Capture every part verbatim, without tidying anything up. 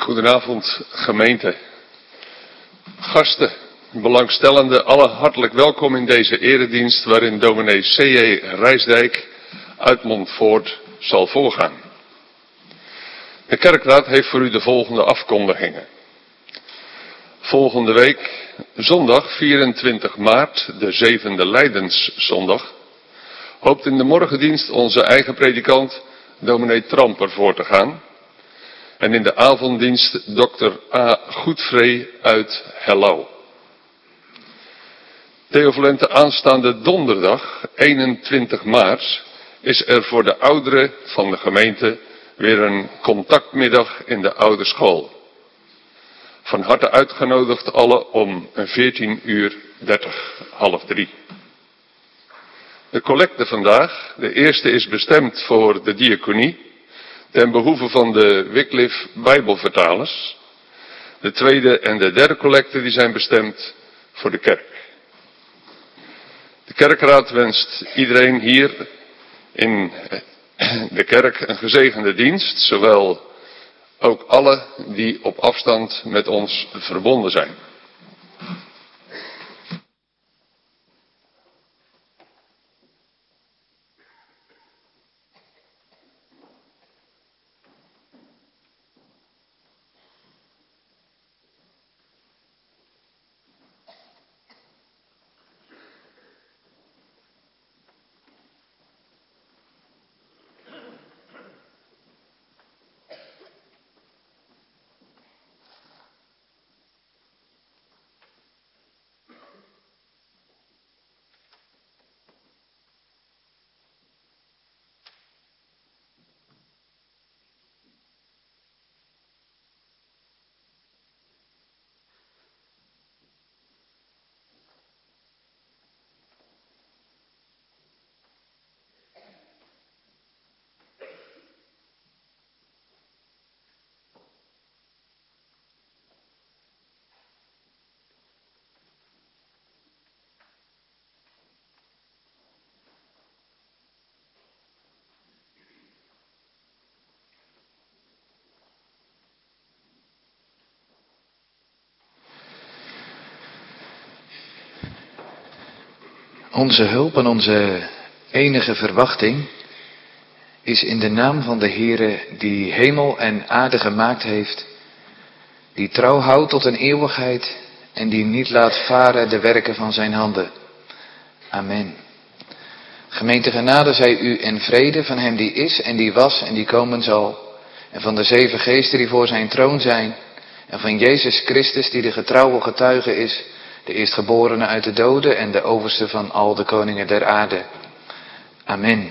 Goedenavond gemeente, gasten, belangstellenden, alle hartelijk welkom in deze eredienst waarin dominee C J Rijsdijk uit Montfoort zal voorgaan. De kerkraad heeft voor u de volgende afkondigingen. Volgende week, zondag vierentwintig maart, de zevende Lijdenszondag, hoopt in de morgendienst onze eigen predikant, dominee Tramper, voor te gaan. En in de avonddienst dokter A. Goedvree uit Hellouw. Theovalente aanstaande donderdag, eenentwintig maart, is er voor de ouderen van de gemeente weer een contactmiddag in de oude school. Van harte uitgenodigd alle om veertien uur dertig, half drie. De collecte vandaag, de eerste is bestemd voor de diaconie, ten behoeve van de Wycliffe Bijbelvertalers. De tweede en de derde collecte die zijn bestemd voor de kerk. De kerkraad wenst iedereen hier in de kerk een gezegende dienst, zowel ook alle die op afstand met ons verbonden zijn. Onze hulp en onze enige verwachting is in de naam van de Heere die hemel en aarde gemaakt heeft, die trouw houdt tot een eeuwigheid en die niet laat varen de werken van zijn handen. Amen. Gemeente genade zij u en vrede van hem die is en die was en die komen zal, en van de zeven geesten die voor zijn troon zijn, en van Jezus Christus die de getrouwe getuige is, de eerstgeborene uit de doden en de overste van al de koningen der aarde. Amen.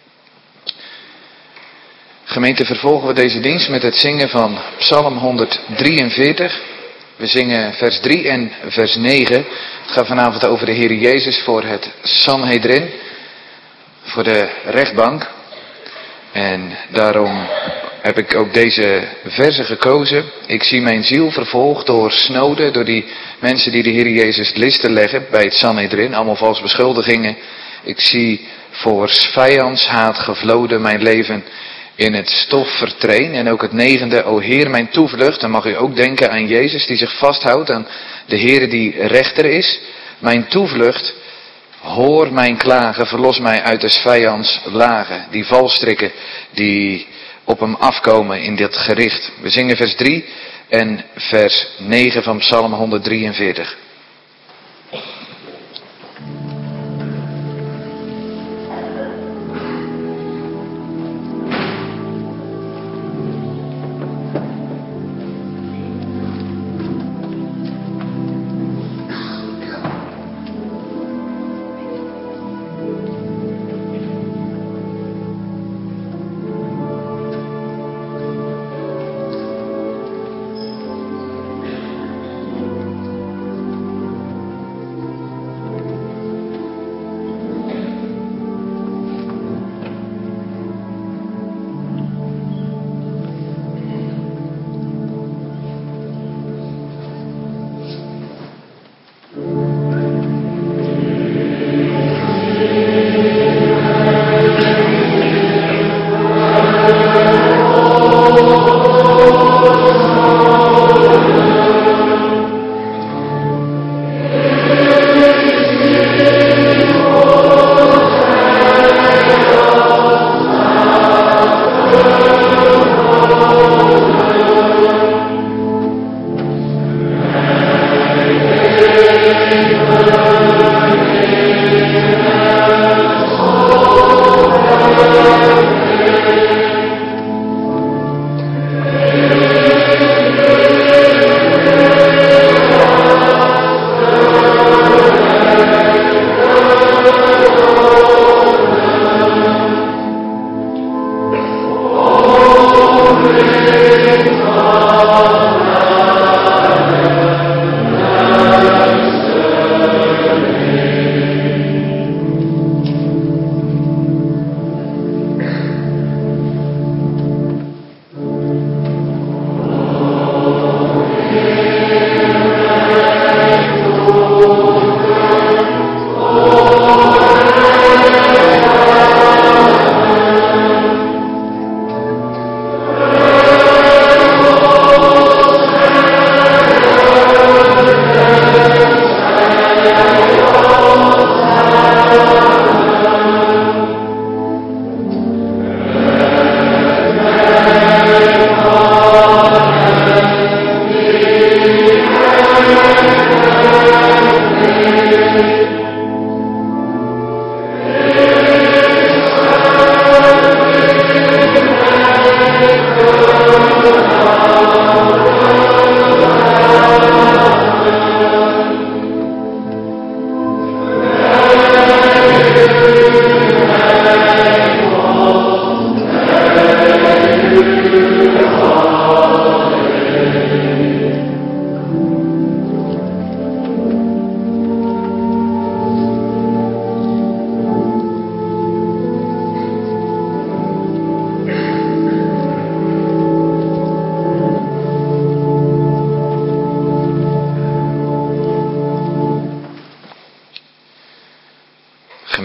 Gemeente, vervolgen we deze dienst met het zingen van Psalm honderddrieënveertig. We zingen vers drie en vers negen. Het gaat vanavond over de Heer Jezus voor het Sanhedrin, voor de rechtbank. En daarom heb ik ook deze verse gekozen. Ik zie mijn ziel vervolgd door snoden, door die mensen die de Heer Jezus listen leggen bij het Sanhedrin, allemaal vals beschuldigingen. Ik zie voor vijandshaat gevloden mijn leven in het stof vertreen. En ook het negende, o Heer mijn toevlucht. Dan mag u ook denken aan Jezus die zich vasthoudt, aan de Heer die rechter is. Mijn toevlucht, hoor mijn klagen, verlos mij uit des vijands lagen. Die valstrikken die op hem afkomen in dit gericht. We zingen vers drie en vers negen van Psalm honderddrieënveertig.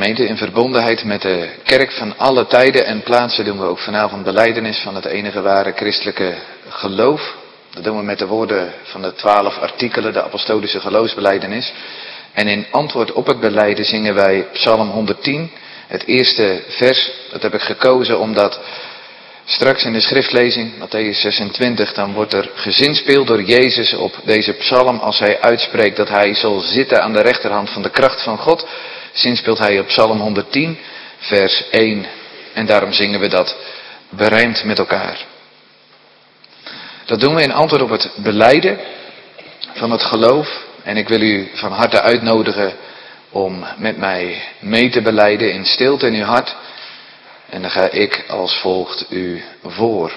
Gemeente, in verbondenheid met de kerk van alle tijden en plaatsen doen we ook vanavond belijdenis van het enige ware christelijke geloof. Dat doen we met de woorden van de twaalf artikelen, de apostolische geloofsbelijdenis. En in antwoord op het belijden zingen wij Psalm honderdtien, het eerste vers. Dat heb ik gekozen omdat straks in de schriftlezing, Mattheüs zesentwintig, dan wordt er gezinspeeld door Jezus op deze psalm als hij uitspreekt dat hij zal zitten aan de rechterhand van de kracht van God. Zinspeelt hij op Psalm honderdtien, vers één. En daarom zingen we dat berijmd met elkaar. Dat doen we in antwoord op het belijden van het geloof. En ik wil u van harte uitnodigen om met mij mee te belijden in stilte in uw hart. En dan ga ik als volgt u voor.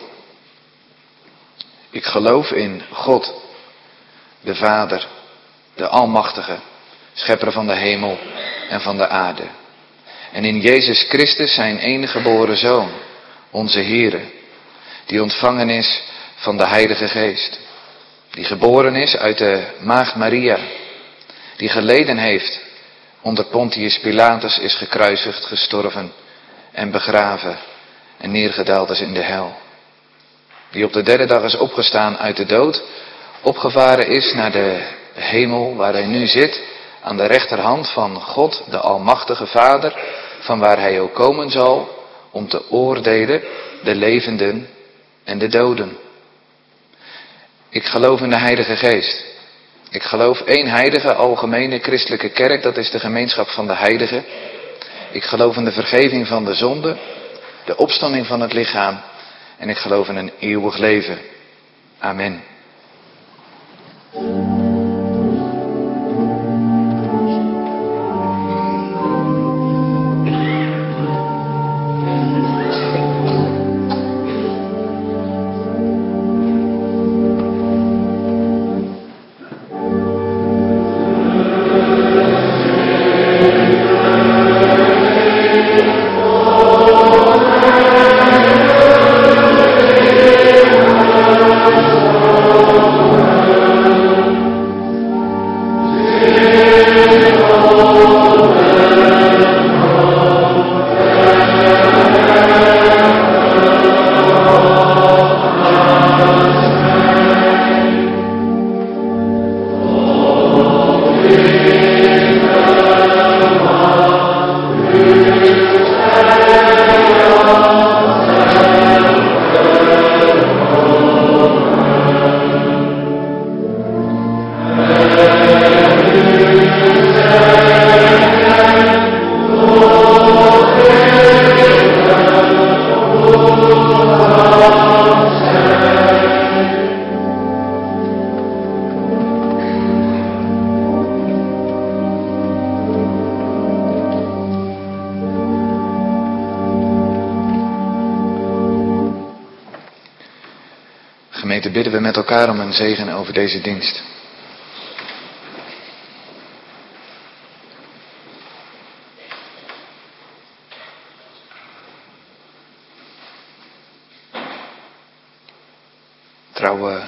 Ik geloof in God, de Vader, de Almachtige, Schepper van de hemel en van de aarde. En in Jezus Christus, zijn enige geboren Zoon, onze Heere, die ontvangen is van de Heilige Geest. Die geboren is uit de maagd Maria, die geleden heeft onder Pontius Pilatus, is gekruisigd, gestorven en begraven en neergedaald is in de hel. Die op de derde dag is opgestaan uit de dood, opgevaren is naar de hemel waar hij nu zit, aan de rechterhand van God, de Almachtige Vader, van waar hij ook komen zal om te oordelen de levenden en de doden. Ik geloof in de Heilige Geest. Ik geloof één heilige, algemene christelijke kerk, dat is de gemeenschap van de heiligen. Ik geloof in de vergeving van de zonde, de opstanding van het lichaam en ik geloof in een eeuwig leven. Amen. Gemeente, bidden we met elkaar om een zegen over deze dienst. Trouwe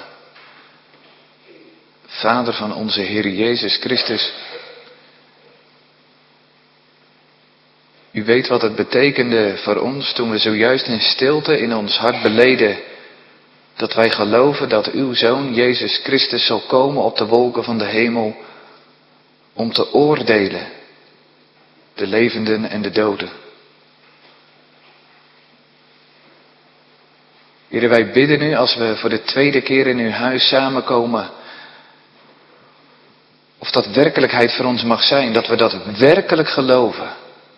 Vader van onze Heer Jezus Christus, u weet wat het betekende voor ons toen we zojuist in stilte in ons hart beleden dat wij geloven dat uw Zoon Jezus Christus zal komen op de wolken van de hemel om te oordelen de levenden en de doden. Heer, wij bidden u als we voor de tweede keer in uw huis samenkomen, of dat werkelijkheid voor ons mag zijn, dat we dat werkelijk geloven.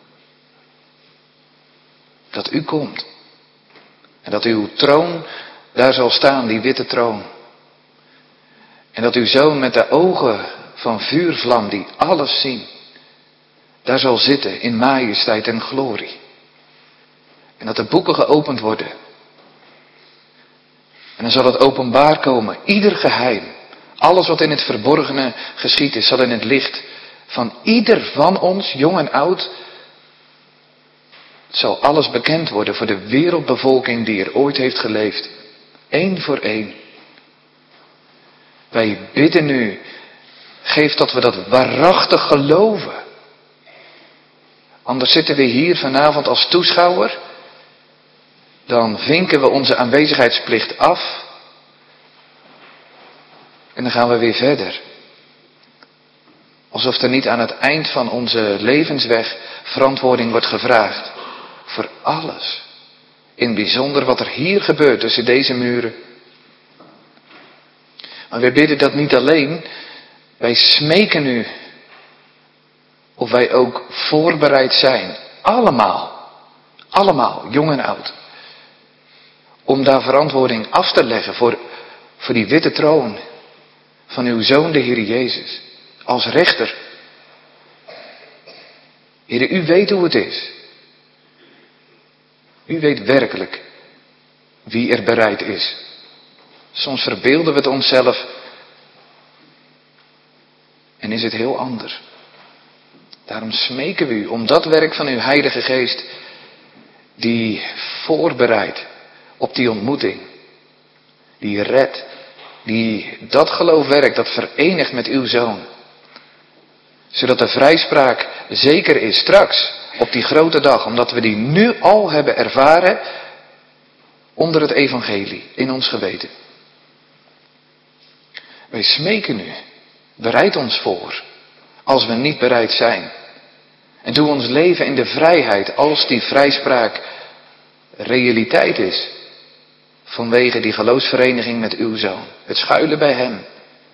Dat u komt. En dat uw troon daar zal staan, die witte troon. En dat uw Zoon met de ogen van vuurvlam, die alles zien, daar zal zitten in majesteit en glorie. En dat de boeken geopend worden. En dan zal het openbaar komen, ieder geheim. Alles wat in het verborgene geschied is, zal in het licht van ieder van ons, jong en oud, het zal alles bekend worden voor de wereldbevolking die er ooit heeft geleefd. Eén voor één. Wij bidden u, geef dat we dat waarachtig geloven. Anders zitten we hier vanavond als toeschouwer. Dan vinken we onze aanwezigheidsplicht af. En dan gaan we weer verder. Alsof er niet aan het eind van onze levensweg verantwoording wordt gevraagd. Voor alles. In het bijzonder wat er hier gebeurt tussen deze muren. Maar wij bidden dat niet alleen. Wij smeken u. Of wij ook voorbereid zijn. Allemaal. Allemaal, jong en oud. Om daar verantwoording af te leggen voor, voor die witte troon. Van uw Zoon, de Heer Jezus. Als rechter. Heer, u weet hoe het is. U weet werkelijk wie er bereid is. Soms verbeelden we het onszelf. En is het heel anders. Daarom smeken we u om dat werk van uw Heilige Geest. Die voorbereidt op die ontmoeting. Die redt. Die dat geloof werkt, dat verenigt met uw Zoon. Zodat de vrijspraak zeker is straks op die grote dag. Omdat we die nu al hebben ervaren onder het evangelie in ons geweten. Wij smeken u. Bereid ons voor. Als we niet bereid zijn. En doe ons leven in de vrijheid als die vrijspraak realiteit is. Vanwege die geloofsvereniging met uw Zoon. Het schuilen bij hem.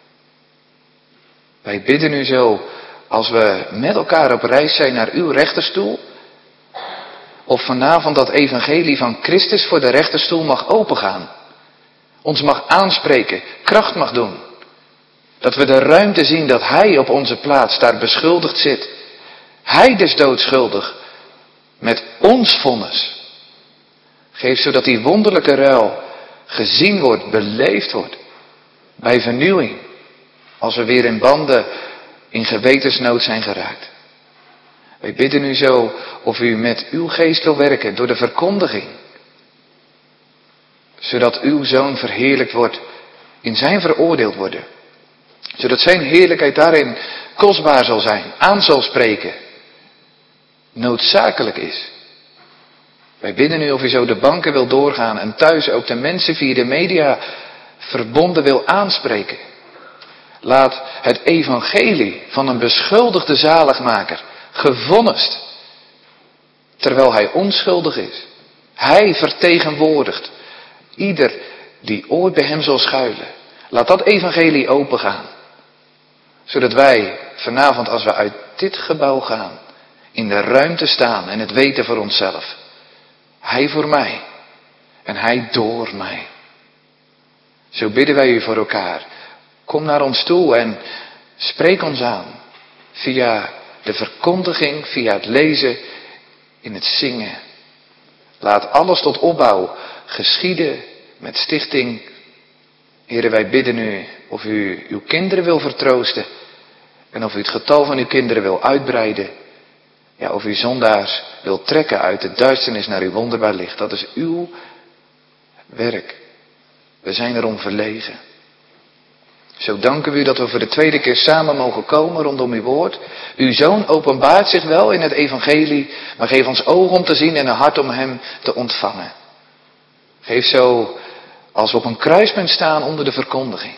Wij bidden u zo, als we met elkaar op reis zijn naar uw rechterstoel. Of vanavond dat evangelie van Christus voor de rechterstoel mag opengaan. Ons mag aanspreken, kracht mag doen. Dat we de ruimte zien dat hij op onze plaats daar beschuldigd zit. Hij is doodschuldig. Met ons vonnis. Geef zodat die wonderlijke ruil gezien wordt, beleefd wordt. Bij vernieuwing. Als we weer in banden, in gewetensnood zijn geraakt. Wij bidden u zo of u met uw geest wil werken door de verkondiging. Zodat uw Zoon verheerlijkt wordt in zijn veroordeeld worden. Zodat zijn heerlijkheid daarin kostbaar zal zijn, aan zal spreken. Noodzakelijk is. Wij bidden u of u zo de banken wil doorgaan en thuis ook de mensen via de media verbonden wil aanspreken. Laat het evangelie van een beschuldigde zaligmaker gevonnist, terwijl hij onschuldig is. Hij vertegenwoordigt ieder die ooit bij hem zal schuilen. Laat dat evangelie opengaan, zodat wij vanavond als we uit dit gebouw gaan, in de ruimte staan en het weten voor onszelf. Hij voor mij en hij door mij. Zo bidden wij u voor elkaar. Kom naar ons toe en spreek ons aan. Via de verkondiging, via het lezen, in het zingen. Laat alles tot opbouw geschieden met stichting. Here, wij bidden u of u uw kinderen wil vertroosten. En of u het getal van uw kinderen wil uitbreiden. Ja, of u zondaars wil trekken uit de duisternis naar uw wonderbaar licht. Dat is uw werk. We zijn erom verlegen. Zo danken we u dat we voor de tweede keer samen mogen komen rondom uw woord. Uw Zoon openbaart zich wel in het evangelie, maar geef ons ogen om te zien en een hart om hem te ontvangen. Geef zo, als we op een kruispunt staan onder de verkondiging.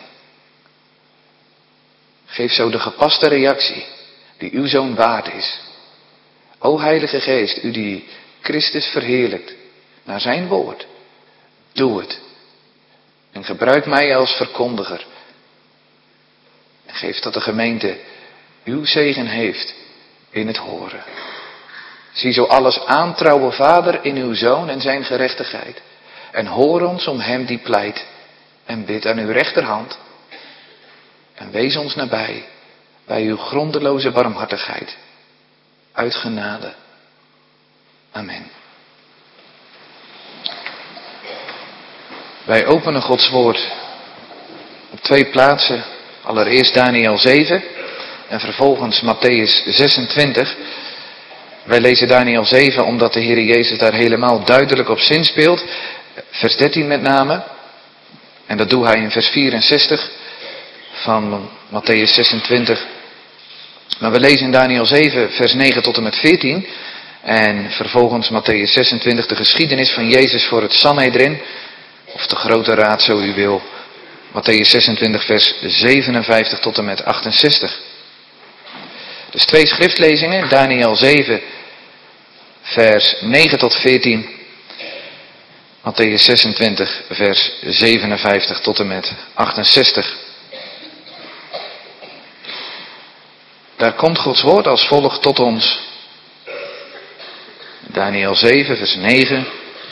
Geef zo de gepaste reactie die uw Zoon waard is. O Heilige Geest, u die Christus verheerlijkt naar zijn woord. Doe het. En gebruik mij als verkondiger. En geef dat de gemeente uw zegen heeft in het horen. Zie zo alles aan, trouwe Vader, in uw Zoon en zijn gerechtigheid. En hoor ons om hem die pleit en bidt aan uw rechterhand. En wees ons nabij bij uw grondeloze barmhartigheid. Uit genade. Amen. Wij openen Gods woord op twee plaatsen. Allereerst Daniël zeven en vervolgens Matthäus zesentwintig. Wij lezen Daniël zeven omdat de Heer Jezus daar helemaal duidelijk op zinspeelt. Vers dertien met name. En dat doet hij in vers vierenzestig van Matthäus zesentwintig. Maar we lezen in Daniël zeven vers negen tot en met veertien. En vervolgens Mattheüs zesentwintig, de geschiedenis van Jezus voor het Sanhedrin. Of de grote raad, zo u wil. Mattheüs zesentwintig, vers zevenenvijftig tot en met achtenzestig. Dus twee schriftlezingen, Daniël zeven, vers negen tot veertien. Mattheüs zesentwintig, vers zevenenvijftig tot en met achtenzestig. Daar komt Gods woord als volgt tot ons. Daniël zeven, vers negen.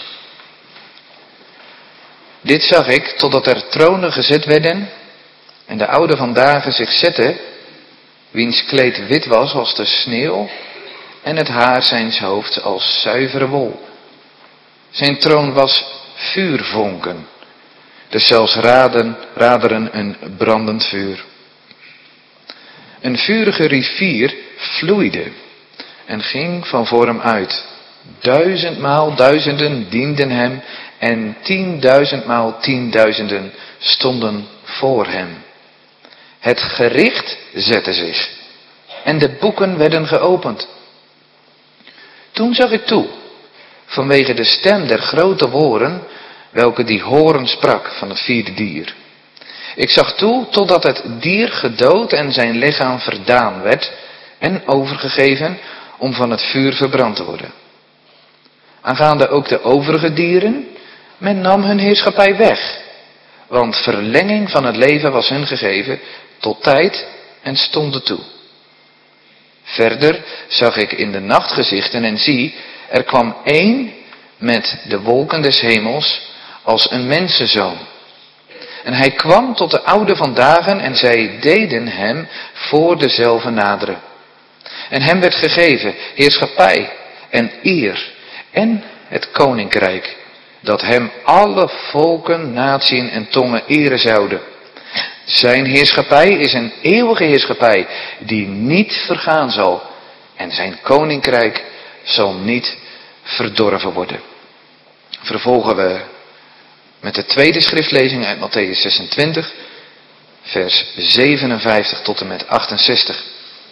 Dit zag ik, totdat er tronen gezet werden, en de oude van dagen zich zette, wiens kleed wit was als de sneeuw, en het haar zijns hoofds als zuivere wol. Zijn troon was vuurvonken, dus zelfs raden, raderen een brandend vuur. Een vurige rivier vloeide en ging van voor hem uit. Duizendmaal duizenden dienden hem en tienduizendmaal tienduizenden stonden voor hem. Het gericht zette zich en de boeken werden geopend. Toen zag ik toe, vanwege de stem der grote woorden, welke die horen sprak van het vierde dier. Ik zag toe totdat het dier gedood en zijn lichaam verdaan werd en overgegeven om van het vuur verbrand te worden. Aangaande ook de overige dieren, men nam hun heerschappij weg, want verlenging van het leven was hun gegeven tot tijd en stonde toe. Verder zag ik in de nacht gezichten en zie, er kwam één met de wolken des hemels als een mensenzoon. En hij kwam tot de oude van dagen en zij deden hem voor dezelfde naderen. En hem werd gegeven heerschappij en eer en het koninkrijk, dat hem alle volken, natieën en tongen eren zouden. Zijn heerschappij is een eeuwige heerschappij die niet vergaan zal en zijn koninkrijk zal niet verdorven worden. Vervolgen we met de tweede schriftlezing uit Mattheüs zesentwintig, vers zevenenvijftig tot en met achtenzestig.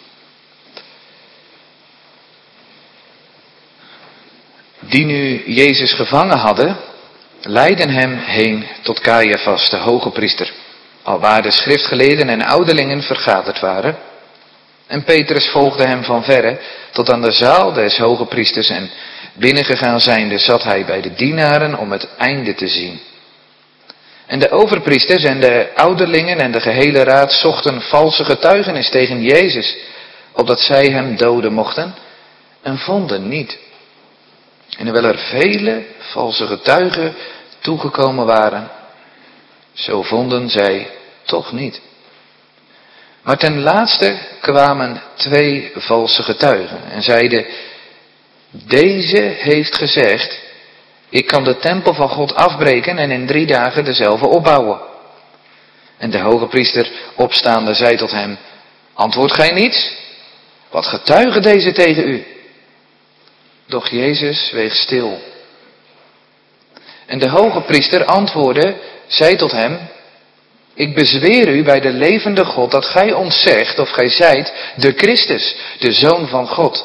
Die nu Jezus gevangen hadden, leidden hem heen tot Caiaphas, de hoge priester, alwaar de schriftgeleerden en ouderlingen vergaderd waren. En Petrus volgde hem van verre tot aan de zaal des hoge priesters en binnengegaan zijnde zat hij bij de dienaren om het einde te zien. En de overpriesters en de ouderlingen en de gehele raad zochten valse getuigenis tegen Jezus, opdat zij hem doden mochten, en vonden niet. En hoewel er vele valse getuigen toegekomen waren, zo vonden zij toch niet. Maar ten laatste kwamen twee valse getuigen en zeiden, deze heeft gezegd, ik kan de tempel van God afbreken en in drie dagen dezelfde opbouwen. En de hoge priester opstaande zei tot hem, antwoordt gij niets? Wat getuigen deze tegen u? Doch Jezus zweeg stil. En de hoge priester antwoordde, zei tot hem, ik bezweer u bij de levende God dat gij ons zegt of gij zijt de Christus, de Zoon van God.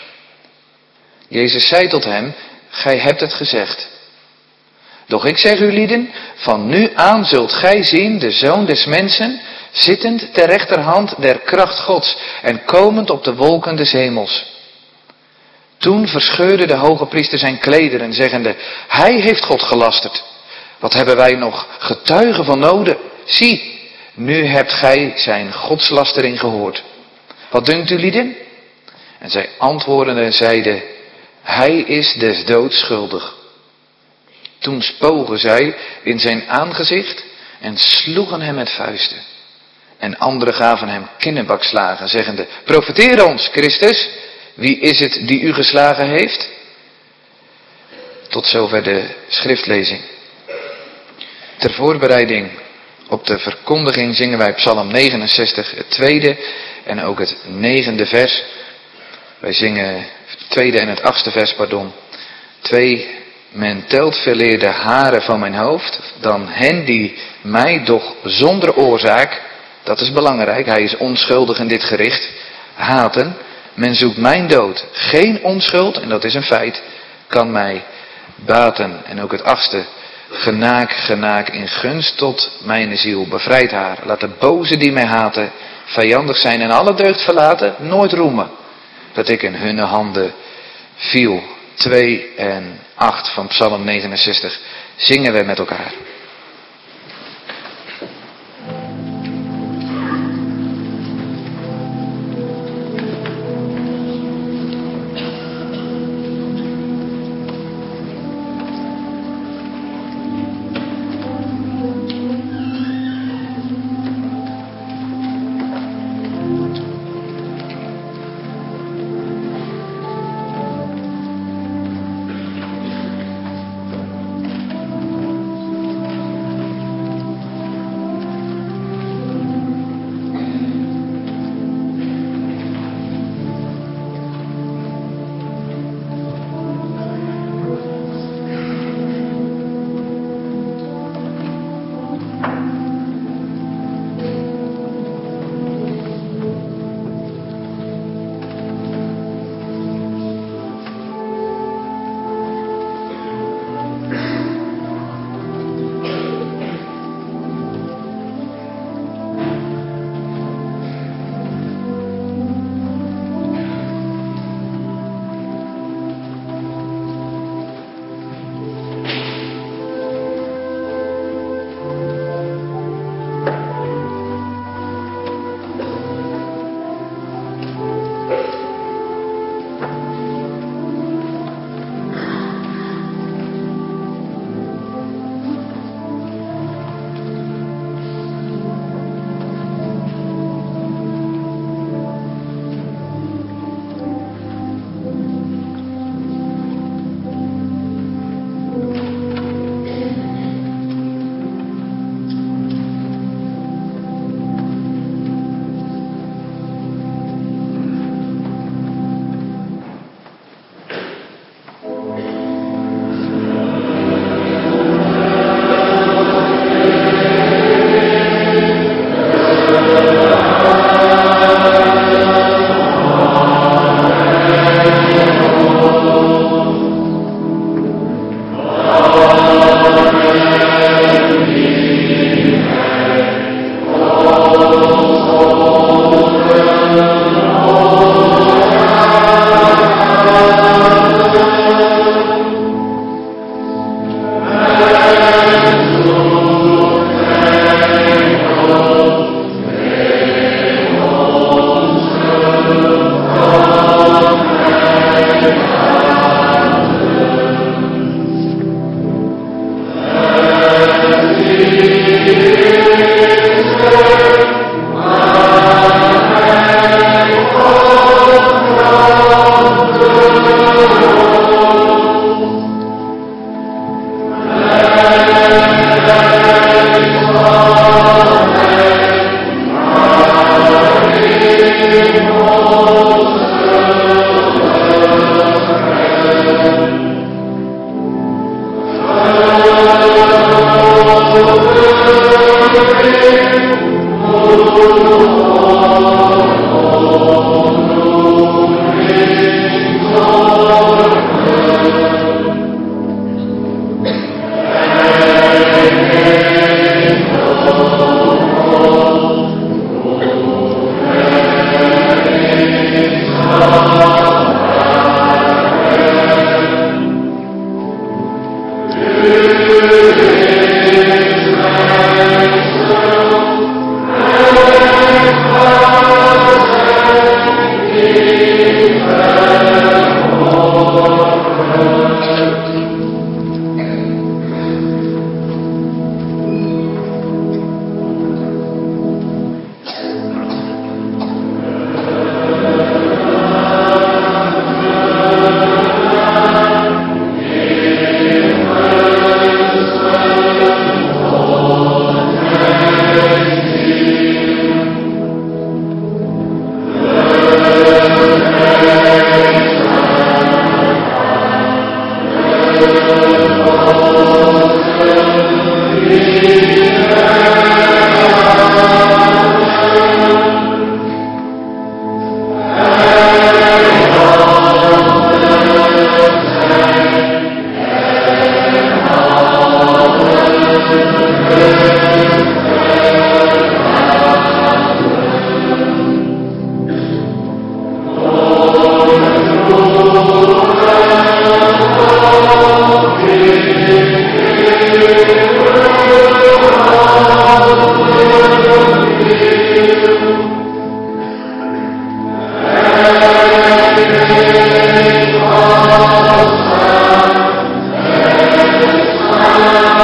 Jezus zei tot hem, gij hebt het gezegd. Doch ik zeg u lieden, van nu aan zult gij zien de Zoon des Mensen, zittend ter rechterhand der kracht Gods en komend op de wolken des hemels. Toen verscheurde de hoge priester zijn klederen, zeggende, hij heeft God gelasterd. Wat hebben wij nog getuigen van noden? Zie, nu hebt gij zijn godslastering gehoord. Wat dunkt u lieden? En zij antwoordden en zeiden, hij is des doods schuldig. Toen spogen zij in zijn aangezicht en sloegen hem met vuisten. En anderen gaven hem kinnebakslagen, zeggende, profeteer ons, Christus, wie is het die u geslagen heeft? Tot zover de schriftlezing. Ter voorbereiding op de verkondiging zingen wij Psalm negenenzestig, het tweede en ook het negende vers. Wij zingen het tweede en het achtste vers, pardon. Twee, men telt veeleer de haren van mijn hoofd dan hen die mij doch zonder oorzaak, dat is belangrijk, hij is onschuldig in dit gericht, haten. Men zoekt mijn dood. Geen onschuld, en dat is een feit, kan mij baten. En ook het achtste. Genaak, genaak in gunst tot mijn ziel. Bevrijd haar. Laat de bozen die mij haten vijandig zijn en alle deugd verlaten. Nooit roemen dat ik in hun handen viel. twee en acht van Psalm negenenzestig. Zingen we met elkaar.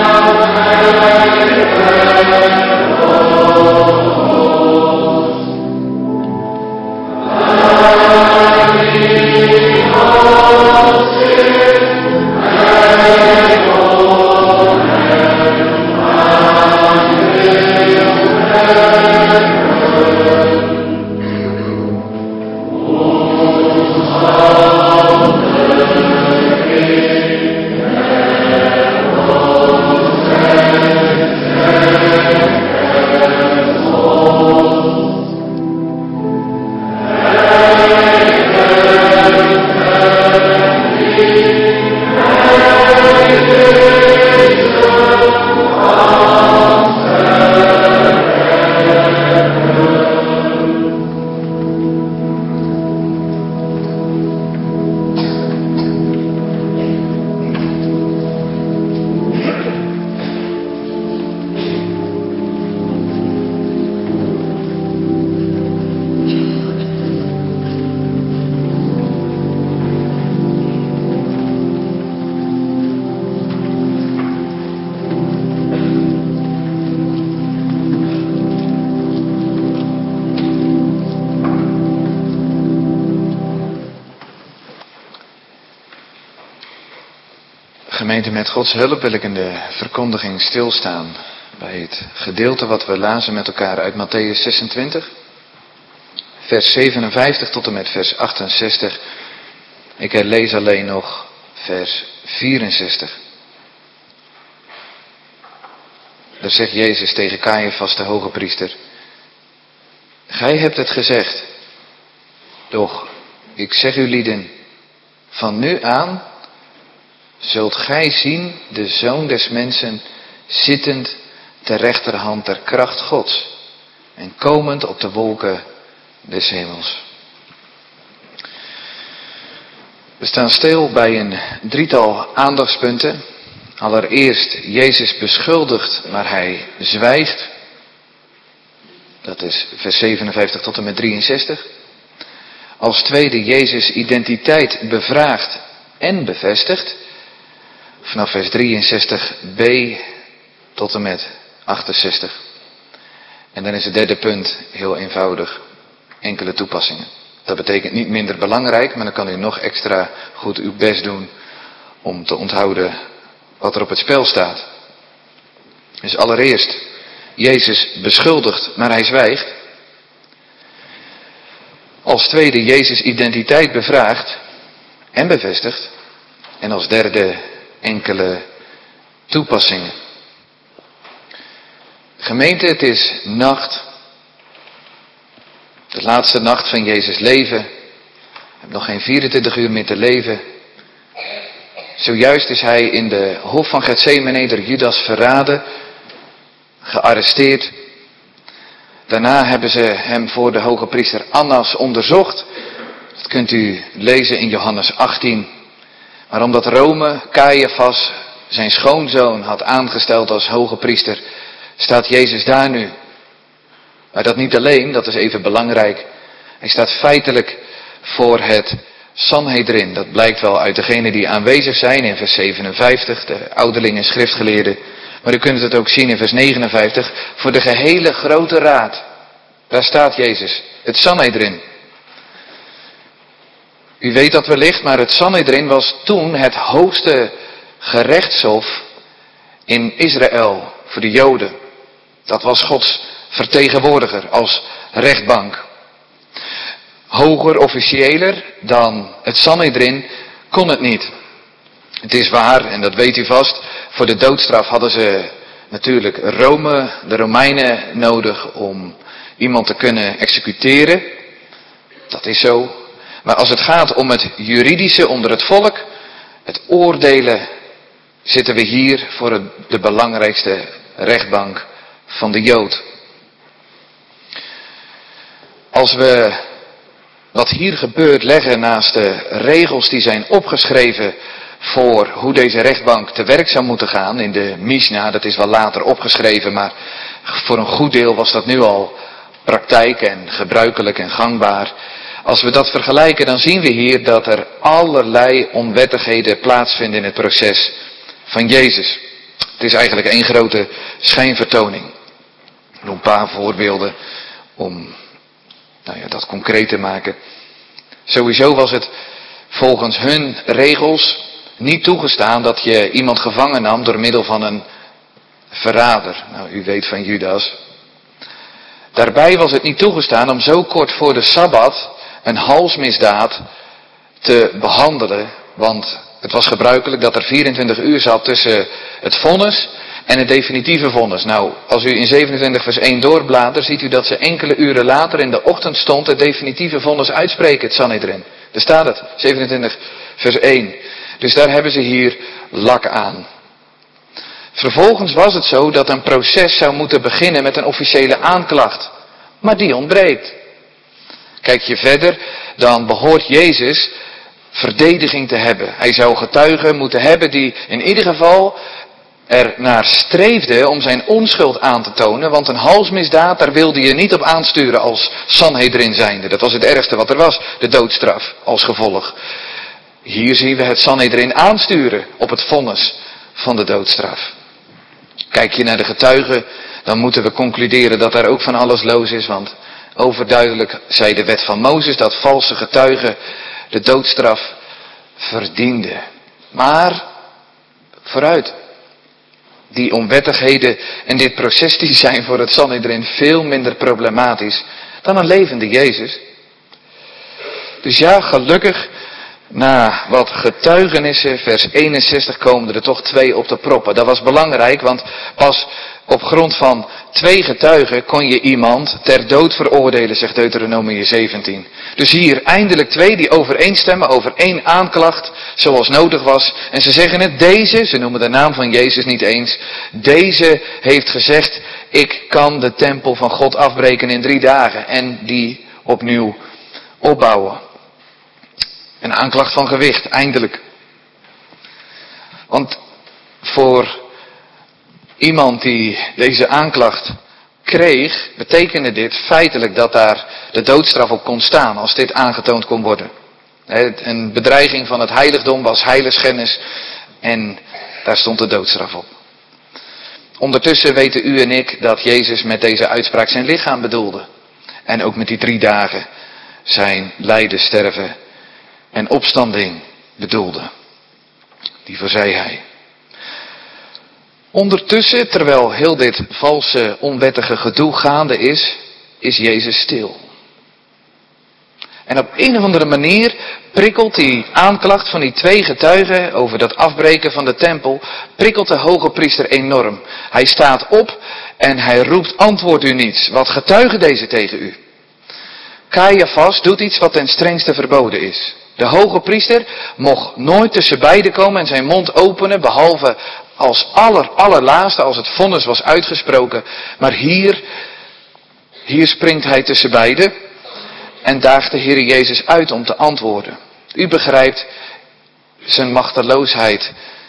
Gemeente, met Gods hulp wil ik in de verkondiging stilstaan bij het gedeelte wat we lazen met elkaar uit Mattheüs zesentwintig, vers zevenenvijftig tot en met vers achtenzestig. Ik herlees alleen nog vers vierenzestig. Daar zegt Jezus tegen Caiaphas, de hoge priester: Gij hebt het gezegd, doch ik zeg u lieden, van nu aan zult gij zien de Zoon des Mensen zittend ter rechterhand der kracht Gods en komend op de wolken des hemels. We staan stil bij een drietal aandachtspunten. Allereerst, Jezus beschuldigt, maar hij zwijgt. Dat is vers zevenenvijftig tot en met drieënzestig. Als tweede, Jezus' identiteit bevraagt en bevestigt. Vanaf vers drieënzestig b tot en met achtenzestig. En dan is het derde punt heel eenvoudig. Enkele toepassingen. Dat betekent niet minder belangrijk, maar dan kan u nog extra goed uw best doen om te onthouden wat er op het spel staat. Dus allereerst, Jezus beschuldigt, maar hij zwijgt. Als tweede, Jezus' identiteit bevraagt en bevestigt. En als derde, enkele toepassingen. Gemeente, het is nacht. De laatste nacht van Jezus' leven. Hij heeft nog geen vierentwintig uur meer te leven. Zojuist is hij in de hof van Getsemane door Judas verraden, gearresteerd. Daarna hebben ze hem voor de hoge priester Annas onderzocht. Dat kunt u lezen in Johannes achttien. Maar omdat Rome Caiaphas, zijn schoonzoon, had aangesteld als hoge priester, staat Jezus daar nu. Maar dat niet alleen, dat is even belangrijk. Hij staat feitelijk voor het Sanhedrin. Dat blijkt wel uit degenen die aanwezig zijn in vers zevenenvijftig, de ouderlingen en schriftgeleerden. Maar u kunt het ook zien in vers negenenvijftig, voor de gehele grote raad. Daar staat Jezus, het Sanhedrin. U weet dat wellicht, maar het Sanhedrin was toen het hoogste gerechtshof in Israël voor de Joden. Dat was Gods vertegenwoordiger als rechtbank. Hoger, officiëler dan het Sanhedrin kon het niet. Het is waar, en dat weet u vast, voor de doodstraf hadden ze natuurlijk Rome, de Romeinen nodig om iemand te kunnen executeren. Dat is zo. Maar als het gaat om het juridische onder het volk, het oordelen, zitten we hier voor de belangrijkste rechtbank van de Jood. Als we wat hier gebeurt leggen naast de regels die zijn opgeschreven voor hoe deze rechtbank te werk zou moeten gaan in de Mishnah, dat is wel later opgeschreven, maar voor een goed deel was dat nu al praktijk en gebruikelijk en gangbaar. Als we dat vergelijken, dan zien we hier dat er allerlei onwettigheden plaatsvinden in het proces van Jezus. Het is eigenlijk één grote schijnvertoning. Nog een paar voorbeelden om nou ja, dat concreet te maken. Sowieso was het volgens hun regels niet toegestaan dat je iemand gevangen nam door middel van een verrader. Nou, u weet van Judas. Daarbij was het niet toegestaan om zo kort voor de Sabbat een halsmisdaad te behandelen. Want het was gebruikelijk dat er vierentwintig uur zat tussen het vonnis en het definitieve vonnis. Nou, als u in zevenentwintig vers één doorbladert, ziet u dat ze enkele uren later in de ochtend stond het definitieve vonnis uitspreken, het Sanhedrin. Daar staat het, zevenentwintig vers één. Dus daar hebben ze hier lak aan. Vervolgens was het zo dat een proces zou moeten beginnen met een officiële aanklacht. Maar die ontbreekt. Kijk je verder, dan behoort Jezus verdediging te hebben. Hij zou getuigen moeten hebben die in ieder geval er naar streefden om zijn onschuld aan te tonen. Want een halsmisdaad, daar wilde je niet op aansturen als Sanhedrin zijnde. Dat was het ergste wat er was, de doodstraf als gevolg. Hier zien we het Sanhedrin aansturen op het vonnis van de doodstraf. Kijk je naar de getuigen, dan moeten we concluderen dat daar ook van alles los is. Want overduidelijk zei de wet van Mozes dat valse getuigen de doodstraf verdienden. Maar, vooruit. Die onwettigheden en dit proces die zijn voor het Sanhedrin veel minder problematisch dan een levende Jezus. Dus ja, gelukkig, na wat getuigenissen, vers eenenzestig komen er toch twee op de proppen. Dat was belangrijk, want pas op grond van twee getuigen kon je iemand ter dood veroordelen, zegt Deuteronomium zeventien. Dus hier eindelijk twee die overeenstemmen over één aanklacht, zoals nodig was. En ze zeggen het, deze, ze noemen de naam van Jezus niet eens, deze heeft gezegd, ik kan de tempel van God afbreken in drie dagen en die opnieuw opbouwen. Een aanklacht van gewicht, eindelijk. Want voor iemand die deze aanklacht kreeg, betekende dit feitelijk dat daar de doodstraf op kon staan als dit aangetoond kon worden. Een bedreiging van het heiligdom was heiligschennis en daar stond de doodstraf op. Ondertussen weten u en ik dat Jezus met deze uitspraak zijn lichaam bedoelde. En ook met die drie dagen zijn lijden, sterven en opstanding bedoelde. Die voorzei hij. Ondertussen, terwijl heel dit valse, onwettige gedoe gaande is, is Jezus stil. En op een of andere manier prikkelt die aanklacht van die twee getuigen over dat afbreken van de tempel, prikkelt de hoge priester enorm. Hij staat op en hij roept, antwoord u niets. Wat getuigen deze tegen u? Caiaphas doet iets wat ten strengste verboden is. De hoge priester mocht nooit tussen beiden komen en zijn mond openen, behalve als aller, allerlaatste, als het vonnis was uitgesproken. Maar hier, hier springt hij tussen beiden en daagt de Heer Jezus uit om te antwoorden. U begrijpt, zijn machteloosheid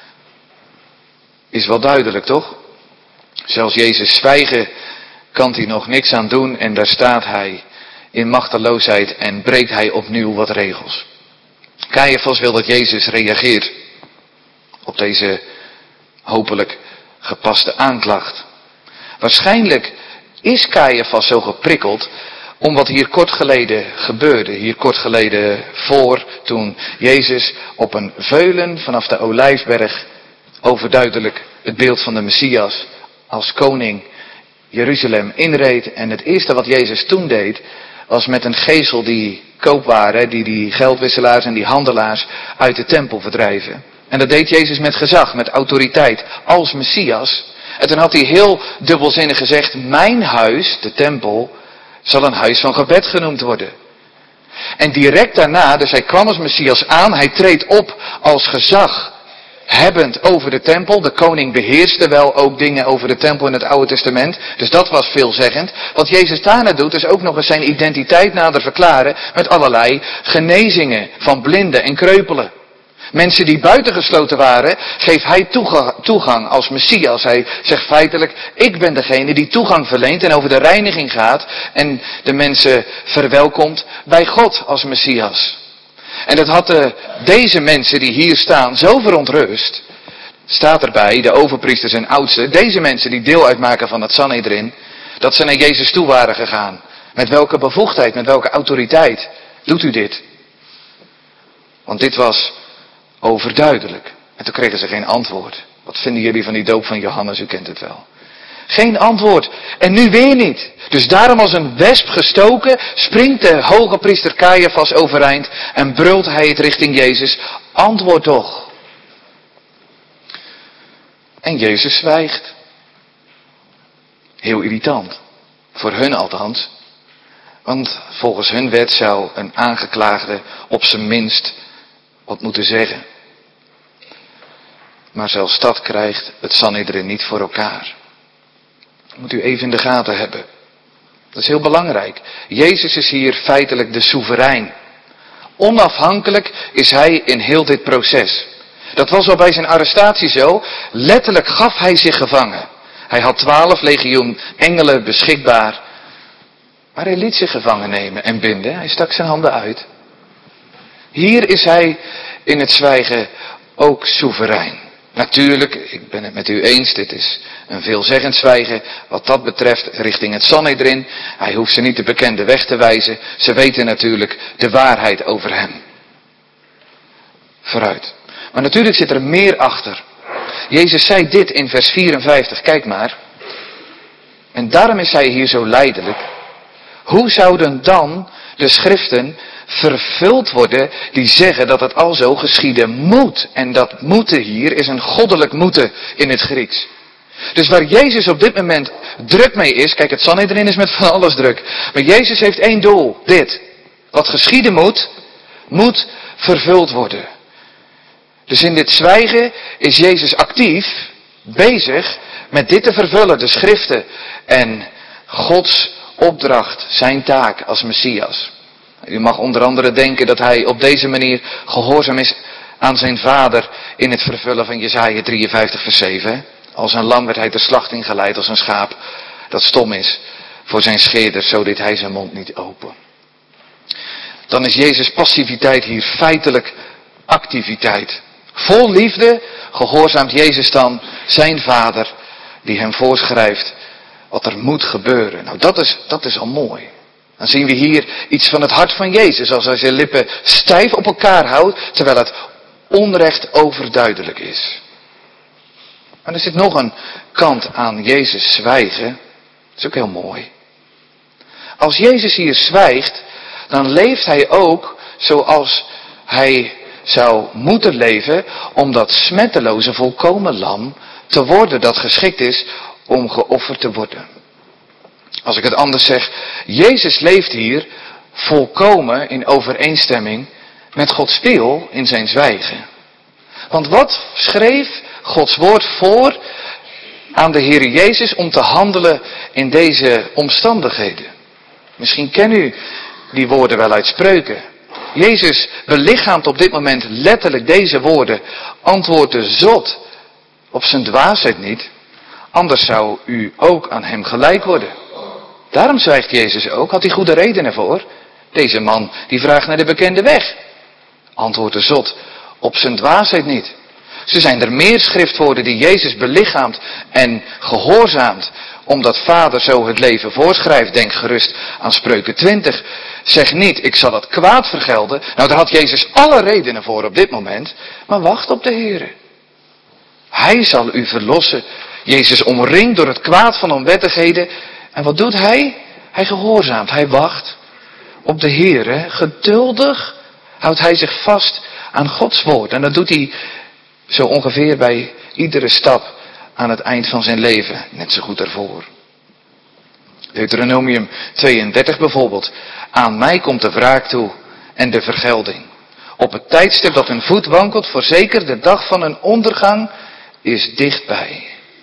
is wel duidelijk, toch? Zelfs Jezus zwijgen kan hij nog niks aan doen en daar staat hij in machteloosheid en breekt hij opnieuw wat regels. Caiaphas wil dat Jezus reageert op deze hopelijk gepaste aanklacht. Waarschijnlijk is Caiaphas zo geprikkeld om wat hier kort geleden gebeurde. Hier kort geleden voor, toen Jezus op een veulen vanaf de Olijfberg overduidelijk het beeld van de Messias als koning Jeruzalem inreed. En het eerste wat Jezus toen deed, was met een geesel die koopwaren, die die geldwisselaars en die handelaars uit de tempel verdrijven. En dat deed Jezus met gezag, met autoriteit, als Messias. En toen had hij heel dubbelzinnig gezegd, mijn huis, de tempel, zal een huis van gebed genoemd worden. En direct daarna, dus hij kwam als Messias aan, hij treedt op als gezag hebbend over de tempel. De koning beheerste wel ook dingen over de tempel in het Oude Testament. Dus dat was veelzeggend. Wat Jezus daarna doet is ook nog eens zijn identiteit nader verklaren met allerlei genezingen van blinden en kreupelen. Mensen die buitengesloten waren, geeft hij toegang als Messias. Hij zegt feitelijk, ik ben degene die toegang verleent en over de reiniging gaat en de mensen verwelkomt bij God als Messias. En dat had de, deze mensen die hier staan zo verontrust, staat erbij, de overpriesters en oudsten, deze mensen die deel uitmaken van het Sanhedrin, dat ze naar Jezus toe waren gegaan. Met welke bevoegdheid, met welke autoriteit doet u dit? Want dit was overduidelijk. En toen kregen ze geen antwoord. Wat vinden jullie van die doop van Johannes? U kent het wel. Geen antwoord. En nu weer niet. Dus daarom als een wesp gestoken, springt de hoge priester Caiaphas overeind en brult hij het richting Jezus. Antwoord toch. En Jezus zwijgt. Heel irritant. Voor hun althans. Want volgens hun wet zou een aangeklaagde op zijn minst wat moeten zeggen. Maar zelfs dat krijgt het Sanhedrin niet voor elkaar. Dat moet u even in de gaten hebben. Dat is heel belangrijk. Jezus is hier feitelijk de soeverein. Onafhankelijk is hij in heel dit proces. Dat was al bij zijn arrestatie zo. Letterlijk gaf hij zich gevangen. Hij had twaalf legioen engelen beschikbaar. Maar hij liet zich gevangen nemen en binden. Hij stak zijn handen uit. Hier is hij in het zwijgen ook soeverein. Natuurlijk, ik ben het met u eens, dit is een veelzeggend zwijgen wat dat betreft richting het Sanhedrin. Hij hoeft ze niet de bekende weg te wijzen. Ze weten natuurlijk de waarheid over hem. Vooruit. Maar natuurlijk zit er meer achter. Jezus zei dit in vers vierenvijftig, kijk maar. En daarom is hij hier zo lijdelijk. Hoe zouden dan de schriften vervuld worden die zeggen dat het al zo geschieden moet? En dat moeten hier is een goddelijk moeten in het Grieks. Dus waar Jezus op dit moment druk mee is, kijk, het Sanhedrin is met van alles druk. Maar Jezus heeft één doel, dit. Wat geschieden moet, moet vervuld worden. Dus in dit zwijgen is Jezus actief, bezig met dit te vervullen, de schriften en Gods opdracht, zijn taak als Messias. U mag onder andere denken dat hij op deze manier gehoorzaam is aan zijn vader in het vervullen van Jesaja drieënvijftig vers zeven. Als een lam werd hij ter slachting geleid als een schaap dat stom is voor zijn scheerder, zo deed hij zijn mond niet open. Dan is Jezus' passiviteit hier feitelijk activiteit. Vol liefde gehoorzaamt Jezus dan zijn vader die hem voorschrijft wat er moet gebeuren. Nou, dat is, dat is al mooi. Dan zien we hier iets van het hart van Jezus, als hij zijn lippen stijf op elkaar houdt, terwijl het onrecht overduidelijk is. Maar er zit nog een kant aan Jezus zwijgen. Dat is ook heel mooi. Als Jezus hier zwijgt, dan leeft hij ook zoals hij zou moeten leven om dat smetteloze volkomen lam te worden dat geschikt is om geofferd te worden. Als ik het anders zeg, Jezus leeft hier volkomen in overeenstemming met Gods wil in zijn zwijgen. Want wat schreef Gods woord voor aan de Heer Jezus om te handelen in deze omstandigheden? Misschien ken u die woorden wel uit Spreuken. Jezus belichaamt op dit moment letterlijk deze woorden. Antwoord de zot op zijn dwaasheid niet. Anders zou u ook aan hem gelijk worden. Daarom zwijgt Jezus ook. Had hij goede redenen voor. Deze man die vraagt naar de bekende weg. Antwoord de zot op zijn dwaasheid niet. Zo zijn er meer schriftwoorden die Jezus belichaamt en gehoorzaamt. Omdat Vader zo het leven voorschrijft. Denk gerust aan Spreuken twintig. Zeg niet, ik zal het kwaad vergelden. Nou, daar had Jezus alle redenen voor op dit moment. Maar wacht op de Heere. Hij zal u verlossen. Jezus omringt door het kwaad van onwettigheden. En wat doet hij? Hij gehoorzaamt. Hij wacht op de Heere. Geduldig houdt hij zich vast aan Gods woord. En dat doet hij zo ongeveer bij iedere stap aan het eind van zijn leven. Net zo goed ervoor. Deuteronomium tweeëndertig bijvoorbeeld. Aan mij komt de wraak toe en de vergelding. Op het tijdstip dat hun voet wankelt, voorzeker de dag van hun ondergang is dichtbij.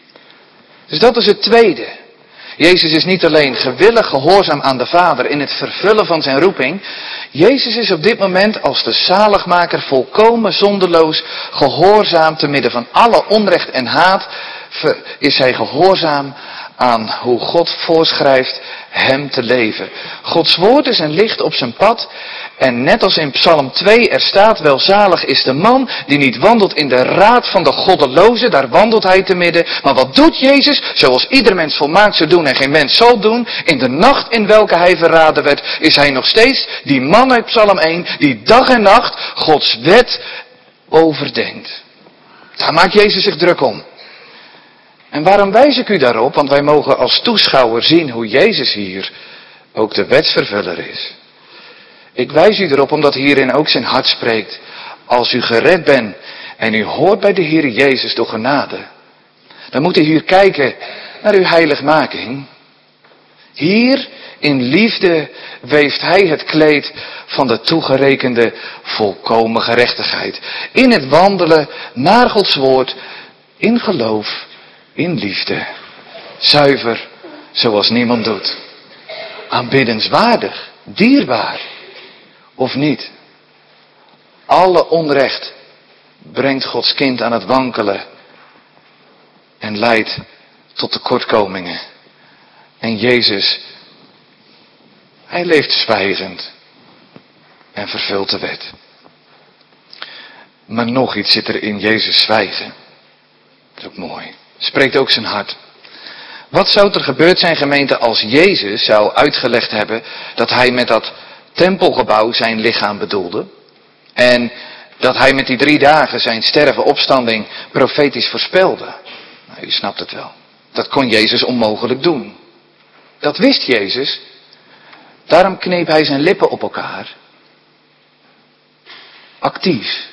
Dus dat is het tweede. Jezus is niet alleen gewillig gehoorzaam aan de Vader in het vervullen van zijn roeping. Jezus is op dit moment als de zaligmaker volkomen zonderloos gehoorzaam te midden van alle onrecht en haat. Is hij gehoorzaam aan hoe God voorschrijft hem te leven. Gods woord is een licht op zijn pad. En net als in Psalm twee er staat, welzalig is de man die niet wandelt in de raad van de goddelozen, daar wandelt hij te midden. Maar wat doet Jezus? Zoals ieder mens volmaakt zou doen en geen mens zal doen, in de nacht in welke hij verraden werd, is hij nog steeds die man uit Psalm één, die dag en nacht Gods wet overdenkt. Daar maakt Jezus zich druk om. En waarom wijs ik u daarop? Want wij mogen als toeschouwer zien hoe Jezus hier ook de wetsvervuller is. Ik wijs u erop omdat hierin ook zijn hart spreekt. Als u gered bent en u hoort bij de Heer Jezus door genade, dan moet u hier kijken naar uw heiligmaking. Hier in liefde weeft hij het kleed van de toegerekende volkomen gerechtigheid. In het wandelen naar Gods woord, in geloof, in liefde. Zuiver, zoals niemand doet. Aanbiddenswaardig, dierbaar. Of niet? Alle onrecht brengt Gods kind aan het wankelen en leidt tot tekortkomingen. En Jezus, hij leeft zwijgend en vervult de wet. Maar nog iets zit er in Jezus zwijgen. Dat is ook mooi. Spreekt ook zijn hart. Wat zou er gebeurd zijn, gemeente, als Jezus zou uitgelegd hebben dat hij met dat tempelgebouw zijn lichaam bedoelde. En dat hij met die drie dagen zijn sterven, opstanding profetisch voorspelde. Nou, u snapt het wel. Dat kon Jezus onmogelijk doen. Dat wist Jezus. Daarom kneep hij zijn lippen op elkaar. Actief.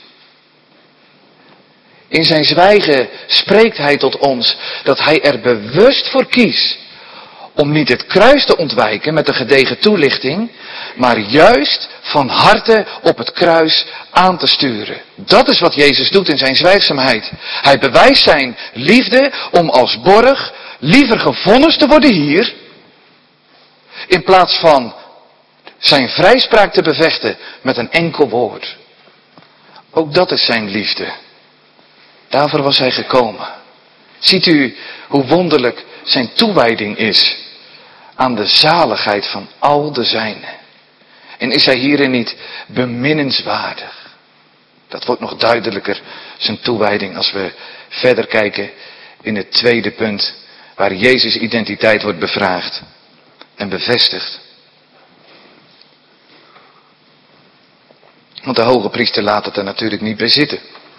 In zijn zwijgen spreekt hij tot ons dat hij er bewust voor kiest om niet het kruis te ontwijken met een gedegen toelichting, maar juist van harte op het kruis aan te sturen. Dat is wat Jezus doet in zijn zwijgzaamheid. Hij bewijst zijn liefde om als borg liever gevonnist te worden hier, in plaats van zijn vrijspraak te bevechten met een enkel woord. Ook dat is zijn liefde. Daarvoor was hij gekomen. Ziet u hoe wonderlijk zijn toewijding is aan de zaligheid van al de zijnen. En is hij hierin niet beminnenswaardig? Dat wordt nog duidelijker, zijn toewijding, als we verder kijken in het tweede punt, waar Jezus' identiteit wordt bevraagd en bevestigd. Want de hoge priester laat het er natuurlijk niet bij zitten.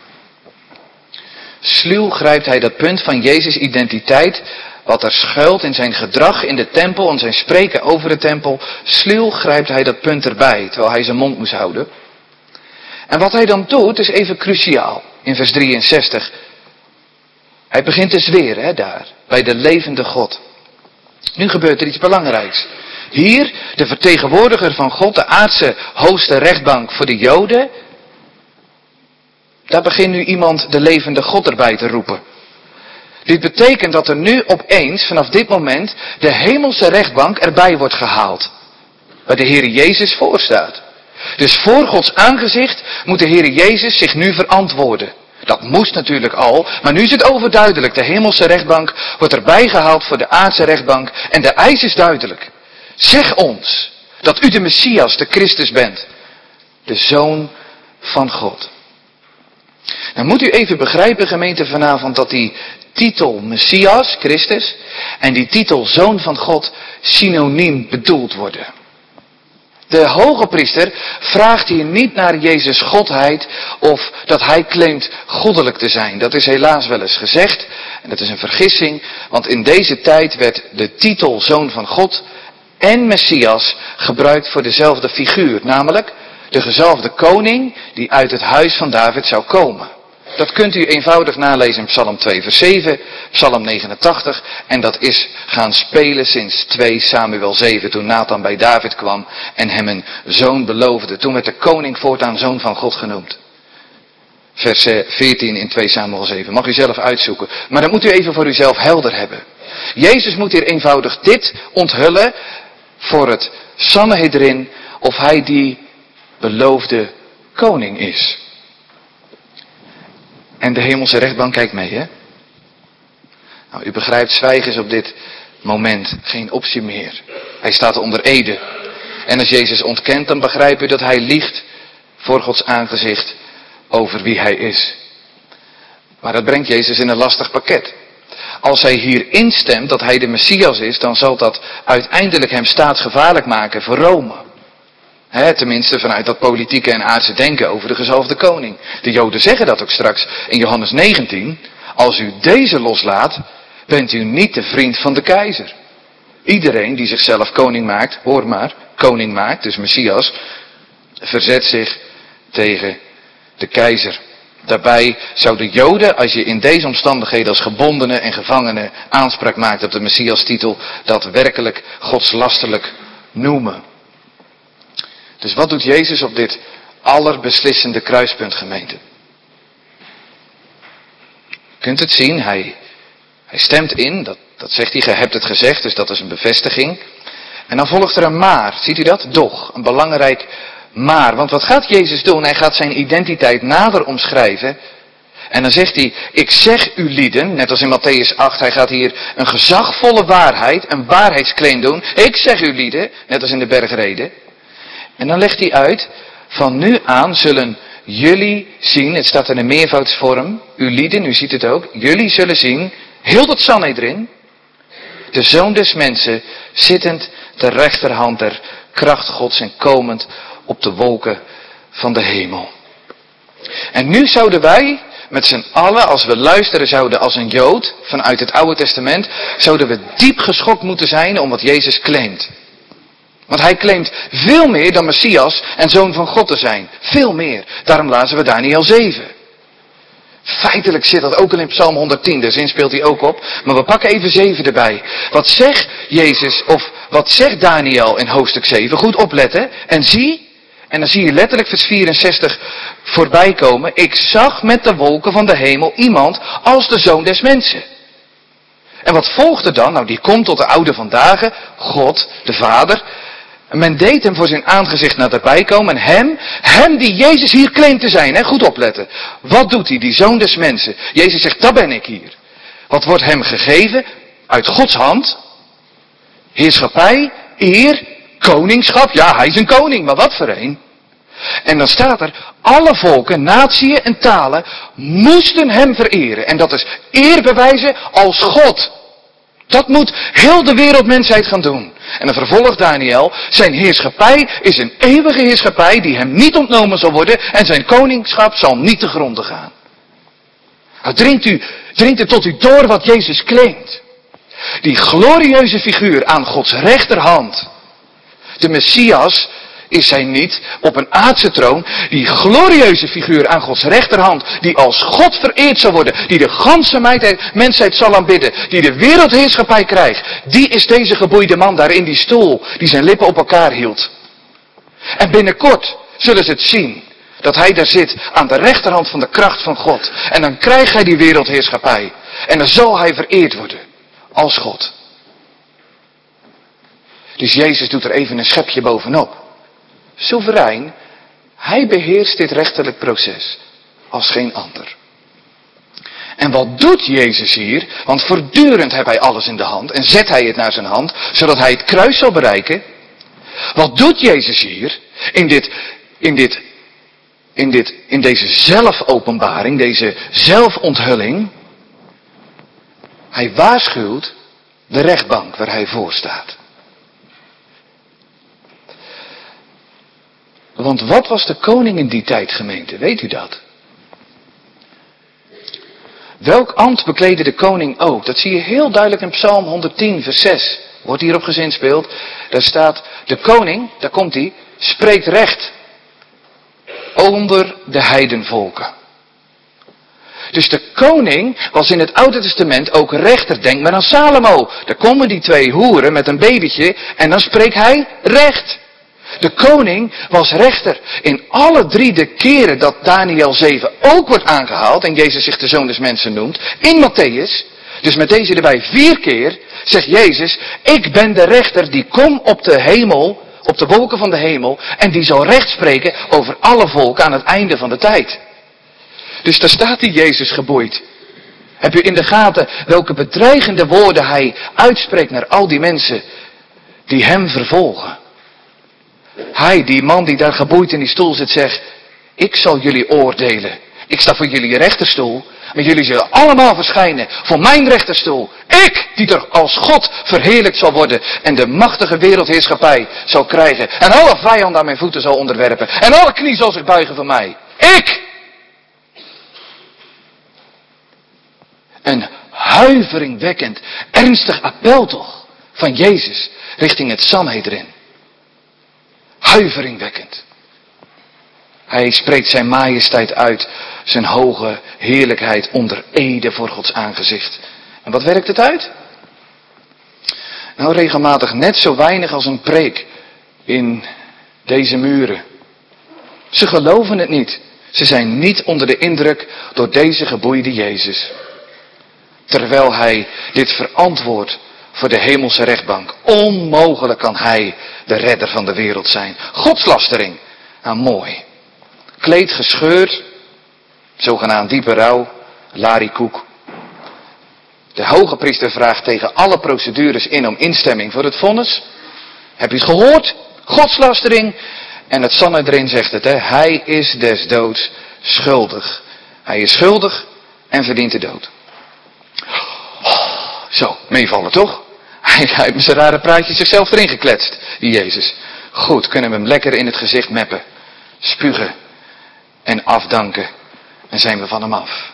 Sluw grijpt hij dat punt van Jezus' identiteit, wat er schuilt in zijn gedrag in de tempel en zijn spreken over de tempel. Sluw grijpt hij dat punt erbij, terwijl hij zijn mond moest houden. En wat hij dan doet is even cruciaal, in vers drieënzestig. Hij begint te zweren, hè, daar, bij de levende God. Nu gebeurt er iets belangrijks. Hier, de vertegenwoordiger van God, de aardse hoogste rechtbank voor de Joden. Daar begint nu iemand de levende God erbij te roepen. Dit betekent dat er nu opeens, vanaf dit moment, de hemelse rechtbank erbij wordt gehaald. Waar de Heer Jezus voor staat. Dus voor Gods aangezicht moet de Heer Jezus zich nu verantwoorden. Dat moest natuurlijk al, maar nu is het overduidelijk. De hemelse rechtbank wordt erbij gehaald voor de aardse rechtbank. En de eis is duidelijk. Zeg ons dat u de Messias, de Christus bent. De Zoon van God. Nou moet u even begrijpen, gemeente, vanavond, dat die titel Messias, Christus, en die titel Zoon van God synoniem bedoeld worden. De hoge priester vraagt hier niet naar Jezus' godheid of dat hij claimt goddelijk te zijn. Dat is helaas wel eens gezegd en dat is een vergissing, want in deze tijd werd de titel Zoon van God en Messias gebruikt voor dezelfde figuur, namelijk de gezalfde koning die uit het huis van David zou komen. Dat kunt u eenvoudig nalezen in Psalm twee vers zeven, Psalm negenentachtig. En dat is gaan spelen sinds twee Samuel zeven, toen Nathan bij David kwam en hem een zoon beloofde. Toen werd de koning voortaan Zoon van God genoemd. Vers veertien in twee Samuel zeven. Mag u zelf uitzoeken. Maar dat moet u even voor uzelf helder hebben. Jezus moet hier eenvoudig dit onthullen voor het Sanhedrin, of hij die beloofde koning is. En de hemelse rechtbank kijkt mee, hè? Nou, u begrijpt, zwijgen is op dit moment geen optie meer. Hij staat onder ede. En als Jezus ontkent, dan begrijp u dat hij liegt voor Gods aangezicht over wie hij is. Maar dat brengt Jezus in een lastig pakket. Als hij hier instemt dat hij de Messias is, dan zal dat uiteindelijk hem staatsgevaarlijk maken voor Rome. He, tenminste vanuit dat politieke en aardse denken over de gezalfde koning. De Joden zeggen dat ook straks in Johannes negentien. Als u deze loslaat, bent u niet de vriend van de keizer. Iedereen die zichzelf koning maakt, hoor maar, koning maakt, dus Messias, verzet zich tegen de keizer. Daarbij zouden Joden, als je in deze omstandigheden als gebondenen en gevangenen aanspraak maakt op de Messias-titel, dat werkelijk godslasterlijk noemen. Dus wat doet Jezus op dit allerbeslissende kruispunt, gemeente? Je kunt het zien, hij, hij stemt in, dat, dat zegt hij, gij hebt het gezegd, dus dat is een bevestiging. En dan volgt er een maar, ziet u dat? Doch, een belangrijk maar. Want wat gaat Jezus doen? Hij gaat zijn identiteit nader omschrijven. En dan zegt hij, ik zeg u lieden, net als in Matthäus acht, hij gaat hier een gezagvolle waarheid, een waarheidsclaim doen. Ik zeg u lieden, net als in de bergrede. En dan legt hij uit, van nu aan zullen jullie zien, het staat in een meervoudsvorm, u lieden, u ziet het ook, jullie zullen zien, heel dat Sanhedrin, de Zoon des Mensen, zittend ter rechterhand der kracht Gods en komend op de wolken van de hemel. En nu zouden wij met z'n allen, als we luisteren zouden als een Jood vanuit het Oude Testament, zouden we diep geschokt moeten zijn om wat Jezus claimt. Want hij claimt veel meer dan Messias en Zoon van God te zijn. Veel meer. Daarom lazen we Daniël zeven. Feitelijk zit dat ook al in Psalm honderdtien, de zin speelt hij ook op. Maar we pakken even zeven erbij. Wat zegt Jezus, of wat zegt Daniël in hoofdstuk zeven? Goed opletten. En zie, en dan zie je letterlijk vers vierenzestig voorbij komen. Ik zag met de wolken van de hemel iemand als de Zoon des Mensen. En wat volgde dan? Nou, die komt tot de oude van dagen, God, de Vader. En men deed hem voor zijn aangezicht naderbij komen. En hem, hem die Jezus hier claimt te zijn. Hè? Goed opletten. Wat doet hij, die Zoon des Mensen? Jezus zegt, dat ben ik hier. Wat wordt hem gegeven? Uit Gods hand. Heerschappij, eer, koningschap. Ja, hij is een koning, maar wat voor een? En dan staat er, alle volken, natieën en talen moesten hem vereren. En dat is eer bewijzen als God. Dat moet heel de wereldmensheid gaan doen. En dan vervolgt Daniël, zijn heerschappij is een eeuwige heerschappij die hem niet ontnomen zal worden en zijn koningschap zal niet te gronden gaan. Nou, dringt u, dringt het tot u door wat Jezus claimt. Die glorieuze figuur aan Gods rechterhand, de Messias, is hij niet op een aardse troon. Die glorieuze figuur aan Gods rechterhand, die als God vereerd zal worden, die de ganse mensheid zal aanbidden, die de wereldheerschappij krijgt, die is deze geboeide man daar in die stoel, die zijn lippen op elkaar hield. En binnenkort zullen ze het zien, dat hij daar zit aan de rechterhand van de kracht van God. En dan krijgt hij die wereldheerschappij. En dan zal hij vereerd worden, als God. Dus Jezus doet er even een schepje bovenop. Soeverein, hij beheerst dit rechterlijk proces als geen ander. En wat doet Jezus hier? Want voortdurend heeft hij alles in de hand en zet hij het naar zijn hand, zodat hij het kruis zal bereiken. Wat doet Jezus hier in dit, in dit, in dit, in deze zelfopenbaring, deze zelfonthulling? Hij waarschuwt de rechtbank waar hij voor staat. Want wat was de koning in die tijd, gemeente? Weet u dat? Welk ambt bekleedde de koning ook? Dat zie je heel duidelijk in Psalm honderdtien, vers zes. Wordt hierop gezinspeeld. Daar staat, de koning, daar komt hij, spreekt recht onder de heidenvolken. Dus de koning was in het Oude Testament ook rechter. Denk maar aan Salomo. Daar komen die twee hoeren met een babytje en dan spreekt hij recht. De koning was rechter. In alle drie de keren dat Daniël zeven ook wordt aangehaald en Jezus zich de Zoon des Mensen noemt, in Matthäus, dus met deze erbij vier keer, zegt Jezus, ik ben de rechter die kom op de hemel, op de wolken van de hemel, en die zal recht spreken over alle volken aan het einde van de tijd. Dus daar staat die Jezus geboeid. Heb u in de gaten welke bedreigende woorden hij uitspreekt naar al die mensen die hem vervolgen? Hij, die man die daar geboeid in die stoel zit, zegt, ik zal jullie oordelen. Ik sta voor jullie rechterstoel, maar jullie zullen allemaal verschijnen voor mijn rechterstoel. Ik, die er als God verheerlijkt zal worden en de machtige wereldheerschappij zal krijgen. En alle vijanden aan mijn voeten zal onderwerpen. En alle knie zal zich buigen voor mij. Ik! Een huiveringwekkend, ernstig appel toch van Jezus richting het Sanhedrin. Huiveringwekkend. Hij spreekt zijn majesteit uit, zijn hoge heerlijkheid onder ede voor Gods aangezicht. En wat werkt het uit? Nou, regelmatig net zo weinig als een preek in deze muren. Ze geloven het niet. Ze zijn niet onder de indruk door deze geboeide Jezus. Terwijl hij dit verantwoordt voor de hemelse rechtbank. Onmogelijk kan hij de redder van de wereld zijn. Godslastering. Nou, mooi. Kleed gescheurd. Zogenaamd diepe rouw. Larikoek. De hoge priester vraagt tegen alle procedures in om instemming voor het vonnis. Heb je het gehoord? Godslastering. En het Sanhedrin zegt het, hè. Hij is des doods schuldig. Hij is schuldig en verdient de dood. Oh, zo, meevallen toch? Hij, hij heeft met zijn rare praatje zichzelf erin gekletst, die Jezus. Goed, kunnen we hem lekker in het gezicht meppen. Spugen en afdanken. En zijn we van hem af.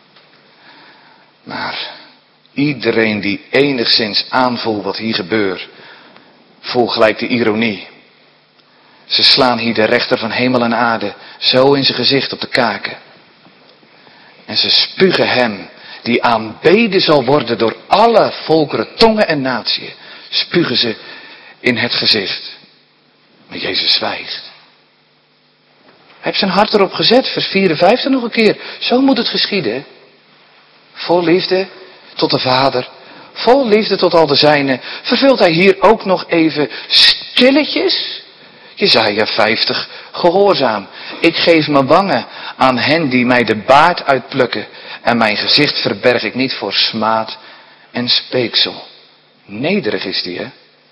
Maar iedereen die enigszins aanvoelt wat hier gebeurt, voelt gelijk de ironie. Ze slaan hier de rechter van hemel en aarde zo in zijn gezicht op de kaken. En ze spugen hem, die aanbeden zal worden door alle volkeren, tongen en natieën, spugen ze in het gezicht. Maar Jezus zwijgt. Hij heeft zijn hart erop gezet, vers vierenvijftig nog een keer. Zo moet het geschieden. Vol liefde tot de Vader, vol liefde tot al de zijnen, vervult hij hier ook nog even stilletjes Jesaja vijftig, gehoorzaam. Ik geef mijn wangen aan hen die mij de baard uitplukken. En mijn gezicht verberg ik niet voor smaad en speeksel. Nederig is die, hè?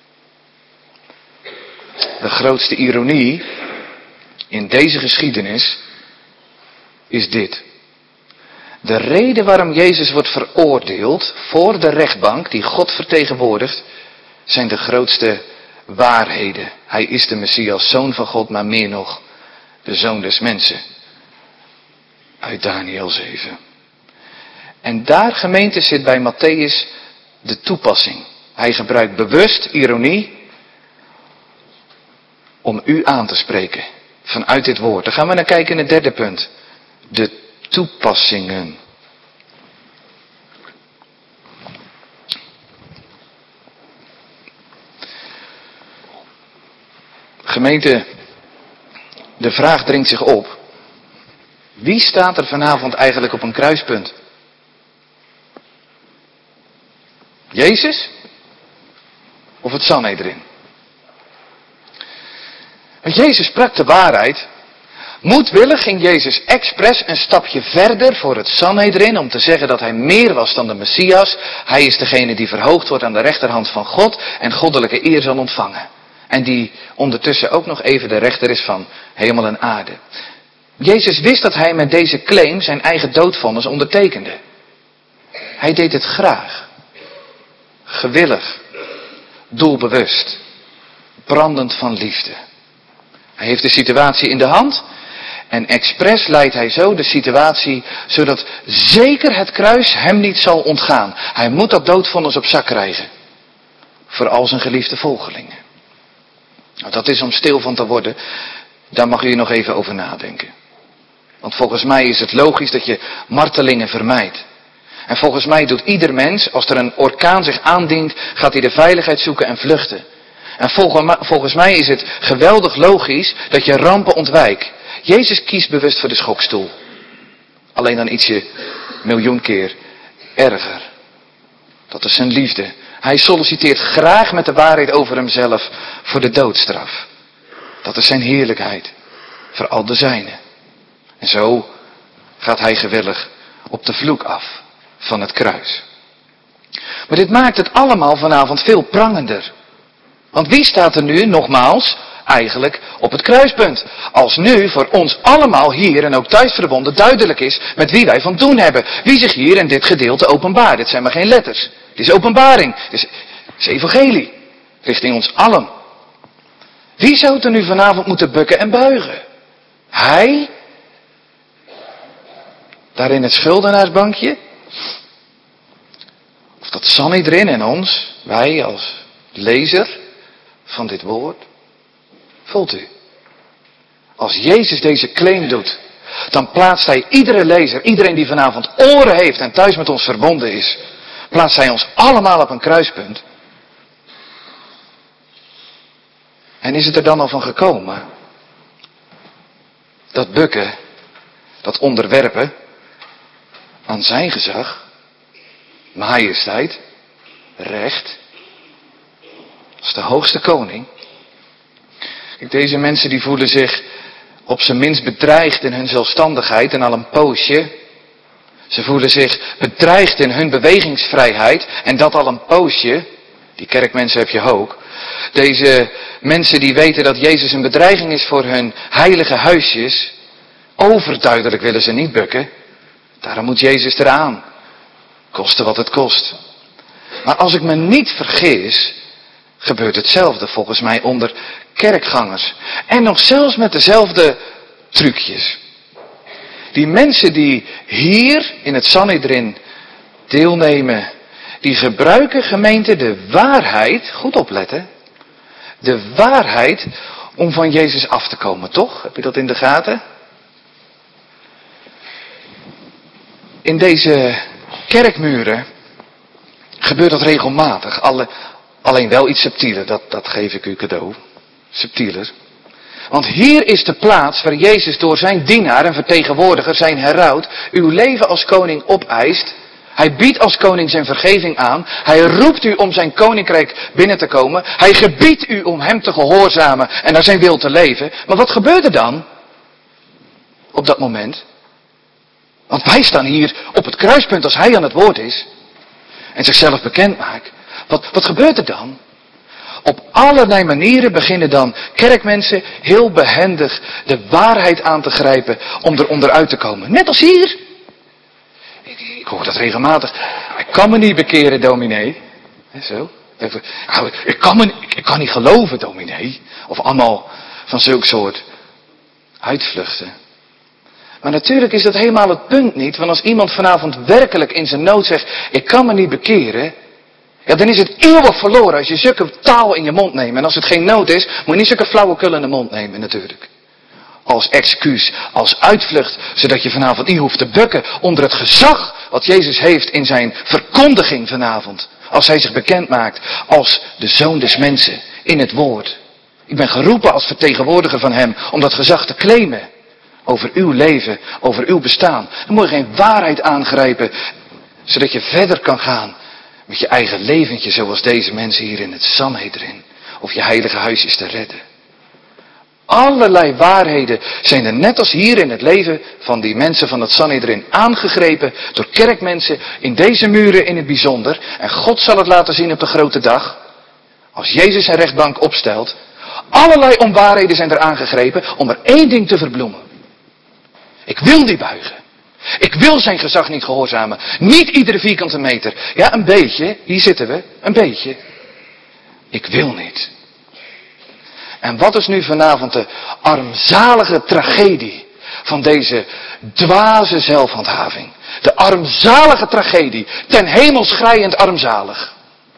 De grootste ironie in deze geschiedenis is dit. De reden waarom Jezus wordt veroordeeld voor de rechtbank die God vertegenwoordigt, zijn de grootste waarheden. Hij is de Messias, zoon van God, maar meer nog, de zoon des mensen. Uit Daniel zeven. En daar, gemeente, zit bij Matthäus de toepassing. Hij gebruikt bewust ironie om u aan te spreken vanuit dit woord. Dan gaan we naar kijken in het derde punt. De toepassingen. Gemeente, de vraag dringt zich op. Wie staat er vanavond eigenlijk op een kruispunt? Jezus? Of het Sanhedrin? Want Jezus sprak de waarheid. Moedwillig ging Jezus expres een stapje verder voor het Sanhedrin om te zeggen dat hij meer was dan de Messias. Hij is degene die verhoogd wordt aan de rechterhand van God en goddelijke eer zal ontvangen. En die ondertussen ook nog even de rechter is van hemel en aarde. Jezus wist dat hij met deze claim zijn eigen doodvonnis ondertekende. Hij deed het graag. Gewillig. Doelbewust. Brandend van liefde. Hij heeft de situatie in de hand. En expres leidt hij zo de situatie, zodat zeker het kruis hem niet zal ontgaan. Hij moet dat doodvonnis op zak krijgen. Voor al zijn geliefde volgelingen. Nou, dat is om stil van te worden. Daar mag u nog even over nadenken. Want volgens mij is het logisch dat je martelingen vermijdt. En volgens mij doet ieder mens, als er een orkaan zich aandient, gaat hij de veiligheid zoeken en vluchten. En volgens mij is het geweldig logisch dat je rampen ontwijkt. Jezus kiest bewust voor de schokstoel. Alleen dan ietsje miljoen keer erger. Dat is zijn liefde. Hij solliciteert graag met de waarheid over hemzelf voor de doodstraf. Dat is zijn heerlijkheid. Voor al de zijnen. En zo gaat hij gewillig op de vloek af. van het kruis. Maar dit maakt het allemaal vanavond veel prangender. Want wie staat er nu, nogmaals, eigenlijk op het kruispunt? Als nu voor ons allemaal hier en ook thuis verbonden duidelijk is met wie wij van doen hebben. Wie zich hier in dit gedeelte openbaart. Dit zijn maar geen letters. Het is openbaring. Het is, het is evangelie. Richting ons allen. Wie zou het er nu vanavond moeten bukken en buigen? Hij? Daar in het schuldenaarsbankje? Of dat Sanhedrin en ons, wij als lezer van dit woord? Voelt u? Als Jezus deze claim doet, dan plaatst hij iedere lezer, iedereen die vanavond oren heeft en thuis met ons verbonden is, plaatst hij ons allemaal op een kruispunt. En is het er dan al van gekomen? Dat bukken, dat onderwerpen aan zijn gezag, majesteit, recht, als de hoogste koning. Kijk, deze mensen die voelen zich op zijn minst bedreigd in hun zelfstandigheid en al een poosje. Ze voelen zich bedreigd in hun bewegingsvrijheid en dat al een poosje. Die kerkmensen heb je ook. Deze mensen die weten dat Jezus een bedreiging is voor hun heilige huisjes. Overduidelijk willen ze niet bukken. Daarom moet Jezus eraan. Koste wat het kost. Maar als ik me niet vergis, gebeurt hetzelfde volgens mij onder kerkgangers. En nog zelfs met dezelfde trucjes. Die mensen die hier in het Sanhedrin deelnemen, die gebruiken, gemeente, de waarheid, goed opletten, de waarheid om van Jezus af te komen, toch? Heb je dat in de gaten? In deze kerkmuren gebeurt dat regelmatig, alle, alleen wel iets subtieler, dat, dat geef ik u cadeau, subtieler. Want hier is de plaats waar Jezus door zijn dienaar en vertegenwoordiger, zijn heraut, uw leven als koning opeist. Hij biedt als koning zijn vergeving aan. Hij roept u om zijn koninkrijk binnen te komen. Hij gebiedt u om hem te gehoorzamen en naar zijn wil te leven. Maar wat gebeurt er dan op dat moment? Want wij staan hier op het kruispunt als hij aan het woord is. En zichzelf bekend maakt. Wat, wat gebeurt er dan? Op allerlei manieren beginnen dan kerkmensen heel behendig de waarheid aan te grijpen om er onderuit te komen. Net als hier. Ik, ik hoor dat regelmatig. Ik kan me niet bekeren, dominee. He, zo. Ik kan, me, ik, ik kan niet geloven, dominee. Of allemaal van zulk soort uitvluchten. Maar natuurlijk is dat helemaal het punt niet. Want als iemand vanavond werkelijk in zijn nood zegt, ik kan me niet bekeren. Ja, dan is het eeuwig verloren als je zulke taal in je mond neemt. En als het geen nood is, moet je niet zulke flauwekul in de mond nemen natuurlijk. Als excuus, als uitvlucht, zodat je vanavond niet hoeft te bukken onder het gezag wat Jezus heeft in zijn verkondiging vanavond. Als hij zich bekend maakt als de Zoon des Mensen in het woord. Ik ben geroepen als vertegenwoordiger van hem om dat gezag te claimen. Over uw leven, over uw bestaan. Dan moet je geen waarheid aangrijpen, zodat je verder kan gaan met je eigen leventje zoals deze mensen hier in het Sanhedrin. Of je heilige huis is te redden. Allerlei waarheden zijn er net als hier in het leven van die mensen van het Sanhedrin aangegrepen door kerkmensen in deze muren in het bijzonder. En God zal het laten zien op de grote dag. Als Jezus zijn rechtbank opstelt. Allerlei onwaarheden zijn er aangegrepen om er één ding te verbloemen. Ik wil niet buigen. Ik wil zijn gezag niet gehoorzamen. Niet iedere vierkante meter. Ja, een beetje. Hier zitten we. Een beetje. Ik wil niet. En wat is nu vanavond de armzalige tragedie van deze dwaze zelfhandhaving? De armzalige tragedie. Ten hemel schreiend armzalig.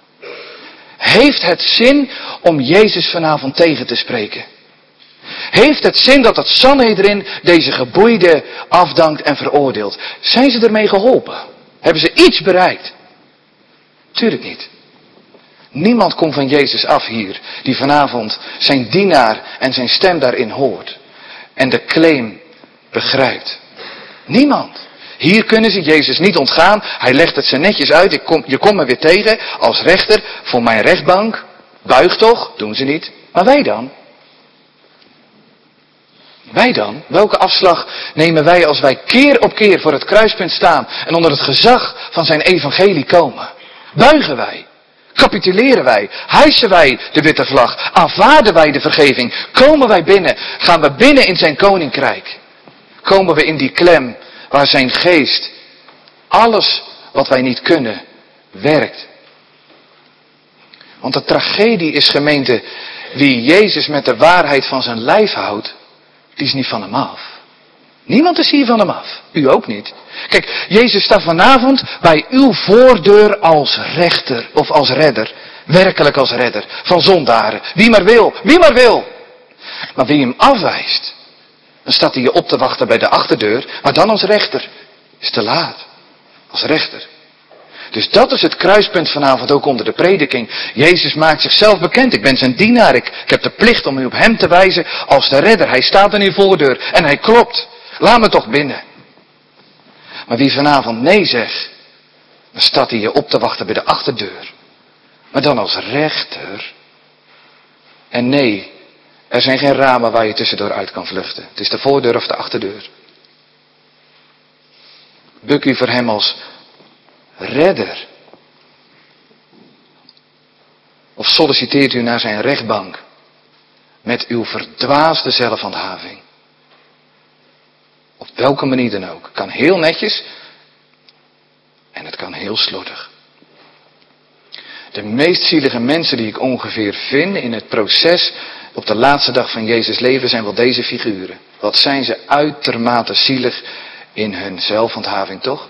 Heeft het zin om Jezus vanavond tegen te spreken? Heeft het zin dat het Sanhedrin deze geboeide afdankt en veroordeelt? Zijn ze ermee geholpen? Hebben ze iets bereikt? Tuurlijk niet. Niemand komt van Jezus af hier, die vanavond zijn dienaar en zijn stem daarin hoort. En de claim begrijpt. Niemand. Hier kunnen ze Jezus niet ontgaan. Hij legt het ze netjes uit. Ik kom, je komt me weer tegen als rechter voor mijn rechtbank. Buig toch? Doen ze niet. Maar wij dan? Wij dan? Welke afslag nemen wij als wij keer op keer voor het kruispunt staan en onder het gezag van zijn evangelie komen? Buigen wij? Capituleren wij? Hijsen wij de witte vlag? Aanvaarden wij de vergeving? Komen wij binnen? Gaan we binnen in zijn koninkrijk? Komen we in die klem waar zijn geest alles wat wij niet kunnen werkt? Want de tragedie is, gemeente, wie Jezus met de waarheid van zijn lijf houdt, die is niet van hem af. Niemand is hier van hem af. U ook niet. Kijk, Jezus staat vanavond bij uw voordeur als rechter of als redder. Werkelijk als redder van zondaren. Wie maar wil, wie maar wil. Maar wie hem afwijst, dan staat hij je op te wachten bij de achterdeur. Maar dan als rechter. Is te laat. Als rechter. Dus dat is het kruispunt vanavond ook onder de prediking. Jezus maakt zichzelf bekend. Ik ben zijn dienaar. Ik, ik heb de plicht om u op hem te wijzen als de redder. Hij staat aan uw voordeur en hij klopt. Laat me toch binnen. Maar wie vanavond nee zegt, dan staat hij je op te wachten bij de achterdeur. Maar dan als rechter. En nee, er zijn geen ramen waar je tussendoor uit kan vluchten. Het is de voordeur of de achterdeur. Buk u voor hem als redder. Of solliciteert u naar zijn rechtbank met uw verdwaasde zelfhandhaving. Op welke manier dan ook. Het kan heel netjes en het kan heel slordig. De meest zielige mensen die ik ongeveer vind in het proces op de laatste dag van Jezus' leven zijn wel deze figuren. Wat zijn ze uitermate zielig in hun zelfhandhaving, toch?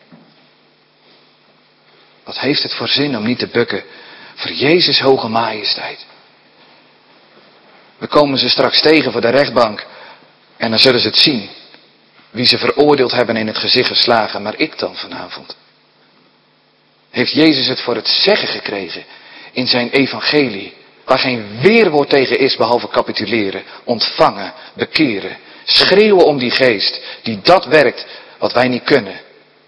Wat heeft het voor zin om niet te bukken voor Jezus' hoge majesteit? We komen ze straks tegen voor de rechtbank en dan zullen ze het zien. Wie ze veroordeeld hebben in het gezicht geslagen, maar ik dan vanavond. Heeft Jezus het voor het zeggen gekregen in zijn evangelie, waar geen weerwoord tegen is behalve capituleren, ontvangen, bekeren, schreeuwen om die geest die dat werkt wat wij niet kunnen.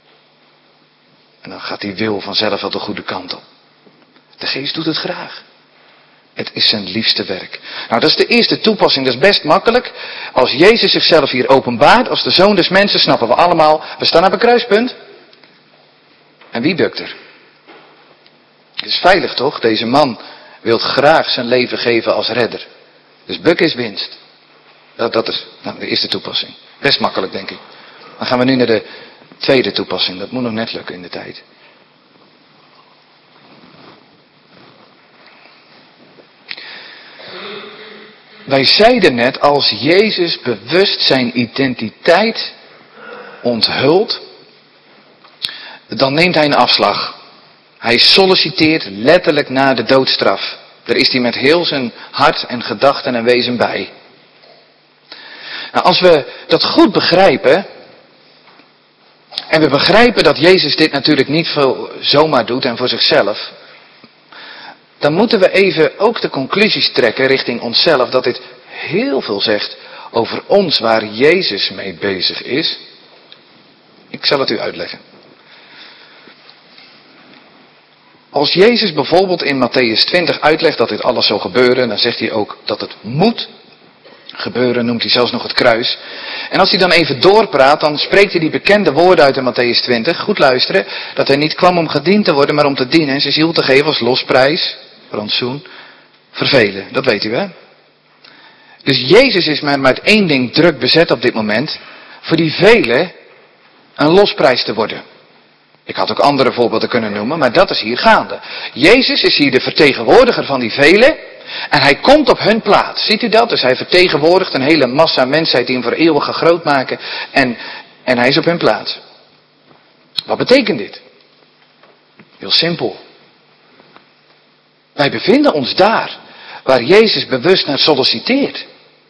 En dan gaat die wil vanzelf wel de goede kant op. De geest doet het graag. Het is zijn liefste werk. Nou, dat is de eerste toepassing. Dat is best makkelijk. Als Jezus zichzelf hier openbaart, als de Zoon des Mensen, snappen we allemaal. We staan op een kruispunt. En wie bukt er? Het is veilig toch? Deze man wil graag zijn leven geven als redder. Dus bukken is winst. Dat, dat is nou, de eerste toepassing. Best makkelijk, denk ik. Dan gaan we nu naar de tweede toepassing. Dat moet nog net lukken in de tijd. Wij zeiden net, als Jezus bewust zijn identiteit onthult, dan neemt hij een afslag. Hij solliciteert letterlijk naar de doodstraf. Daar is hij met heel zijn hart en gedachten en wezen bij. Nou, als we dat goed begrijpen, en we begrijpen dat Jezus dit natuurlijk niet voor zomaar doet en voor zichzelf, dan moeten we even ook de conclusies trekken richting onszelf dat dit heel veel zegt over ons waar Jezus mee bezig is. Ik zal het u uitleggen. Als Jezus bijvoorbeeld in Matthäus twintig uitlegt dat dit alles zal gebeuren, dan zegt hij ook dat het moet gebeuren, noemt hij zelfs nog het kruis. En als hij dan even doorpraat, dan spreekt hij die bekende woorden uit in Matthäus twintig. Goed luisteren, dat hij niet kwam om gediend te worden, maar om te dienen en zijn ziel te geven als losprijs, rantsoen, vervelen. Dat weet u hè. Dus Jezus is maar met één ding druk bezet op dit moment, voor die velen een losprijs te worden. Ik had ook andere voorbeelden kunnen noemen, maar dat is hier gaande. Jezus is hier de vertegenwoordiger van die velen. En hij komt op hun plaats. Ziet u dat? Dus hij vertegenwoordigt een hele massa mensheid die hem voor eeuwig gaat grootmaken. En, en hij is op hun plaats. Wat betekent dit? Heel simpel. Wij bevinden ons daar waar Jezus bewust naar solliciteert.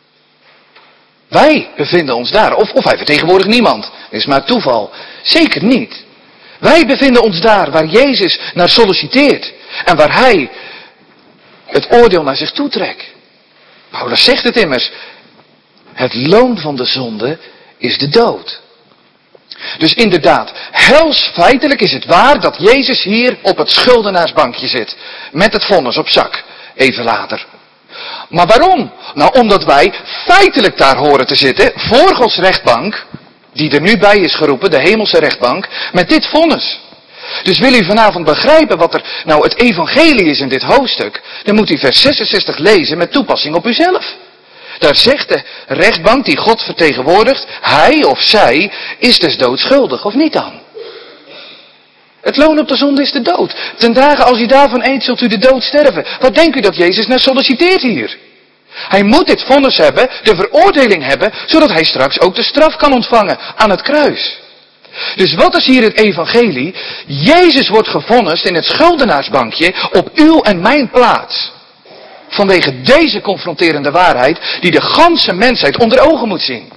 Wij bevinden ons daar. Of, of hij vertegenwoordigt niemand. Dat is maar toeval. Zeker niet. Wij bevinden ons daar waar Jezus naar solliciteert. En waar hij het oordeel naar zich toe trekt. Paulus zegt het immers. Het loon van de zonde is de dood. Dus inderdaad, hels feitelijk is het waar dat Jezus hier op het schuldenaarsbankje zit. Met het vonnis op zak. Even later. Maar waarom? Nou, omdat wij feitelijk daar horen te zitten, voor Gods rechtbank, die er nu bij is geroepen, de hemelse rechtbank, met dit vonnis. Dus wil u vanavond begrijpen wat er nou het evangelie is in dit hoofdstuk, dan moet u vers zesenzestig lezen met toepassing op uzelf. Daar zegt de rechtbank die God vertegenwoordigt, hij of zij is dus doodschuldig, of niet dan? Het loon op de zonde is de dood. Ten dagen als u daarvan eet, zult u de dood sterven. Wat denkt u dat Jezus nou solliciteert hier? Hij moet dit vonnis hebben, de veroordeling hebben, zodat hij straks ook de straf kan ontvangen aan het kruis. Dus wat is hier het evangelie? Jezus wordt gevonnist in het schuldenaarsbankje op uw en mijn plaats. Vanwege deze confronterende waarheid die de ganse mensheid onder ogen moet zien.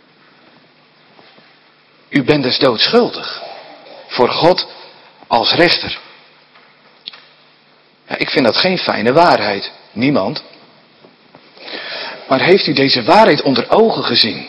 U bent dus doodschuldig. Voor God als rechter. Ja, ik vind dat geen fijne waarheid. Niemand. Maar heeft u deze waarheid onder ogen gezien?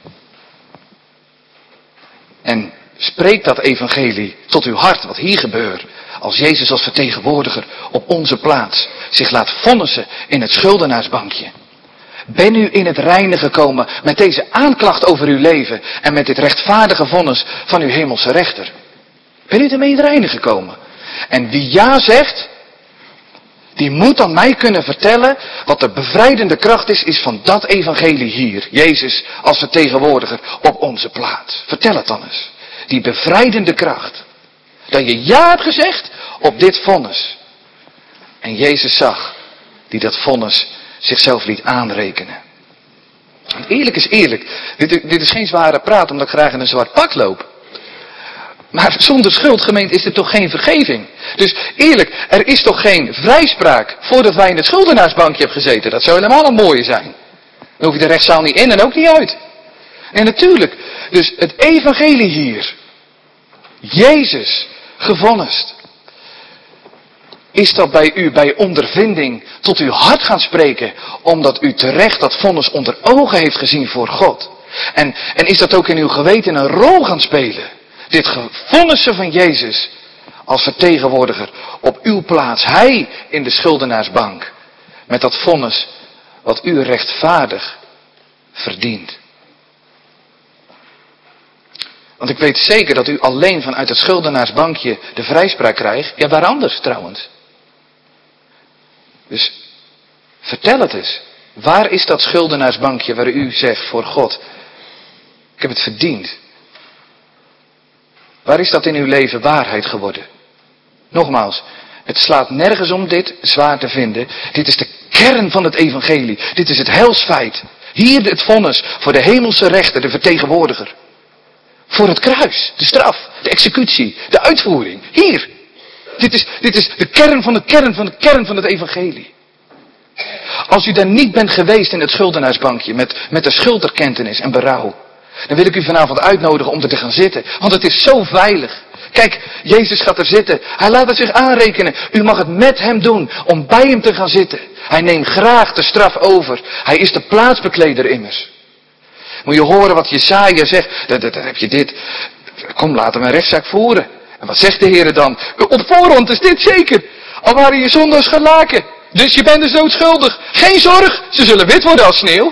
En spreekt dat evangelie tot uw hart wat hier gebeurt. Als Jezus als vertegenwoordiger op onze plaats zich laat vonnissen in het schuldenaarsbankje. Ben u in het reine gekomen met deze aanklacht over uw leven en met dit rechtvaardige vonnis van uw hemelse rechter? Ben u ermee in het reine gekomen? En wie ja zegt, die moet dan mij kunnen vertellen wat de bevrijdende kracht is, is van dat evangelie hier. Jezus als vertegenwoordiger op onze plaats. Vertel het dan eens. Die bevrijdende kracht. Dat je ja hebt gezegd op dit vonnis. En Jezus zag die dat vonnis zichzelf liet aanrekenen. Want eerlijk is eerlijk. Dit, dit is geen zware praat omdat ik graag in een zwart pak loop. Maar zonder schuld, gemeente, is er toch geen vergeving. Dus eerlijk, er is toch geen vrijspraak voordat wij in het schuldenaarsbankje hebben gezeten. Dat zou helemaal een mooie zijn. Dan hoef je de rechtszaal niet in en ook niet uit. En natuurlijk, dus het evangelie hier. Jezus gevonnist. Is dat bij u bij ondervinding tot uw hart gaan spreken, omdat u terecht dat vonnis onder ogen heeft gezien voor God? En, en is dat ook in uw geweten een rol gaan spelen? Dit gevonnissen van Jezus als vertegenwoordiger op uw plaats. Hij in de schuldenaarsbank. Met dat vonnis wat u rechtvaardig verdient. Want ik weet zeker dat u alleen vanuit het schuldenaarsbankje de vrijspraak krijgt. Ja, waar anders trouwens. Dus vertel het eens. Waar is dat schuldenaarsbankje waar u zegt voor God, ik heb het verdiend. Waar is dat in uw leven waarheid geworden? Nogmaals, het slaat nergens om dit zwaar te vinden. Dit is de kern van het evangelie. Dit is het heilsfeit. Hier het vonnis voor de hemelse rechter, de vertegenwoordiger. Voor het kruis, de straf, de executie, de uitvoering. Hier. Dit is, dit is de kern van de kern van de kern van het evangelie. Als u daar niet bent geweest in het schuldenaarsbankje met, met de schulderkentenis en berouw, dan wil ik u vanavond uitnodigen om er te gaan zitten. Want het is zo veilig. Kijk, Jezus gaat er zitten. Hij laat het zich aanrekenen. U mag het met hem doen om bij hem te gaan zitten. Hij neemt graag de straf over. Hij is de plaatsbekleder immers. Moet je horen wat Jesaja zegt. Dan, dan, dan heb je dit. Kom, laten we een rechtszaak voeren. En wat zegt de Heer dan? Op voorhand is dit zeker. Al waren je zondags gelaken. Dus je bent dus doodschuldig. Geen zorg, ze zullen wit worden als sneeuw.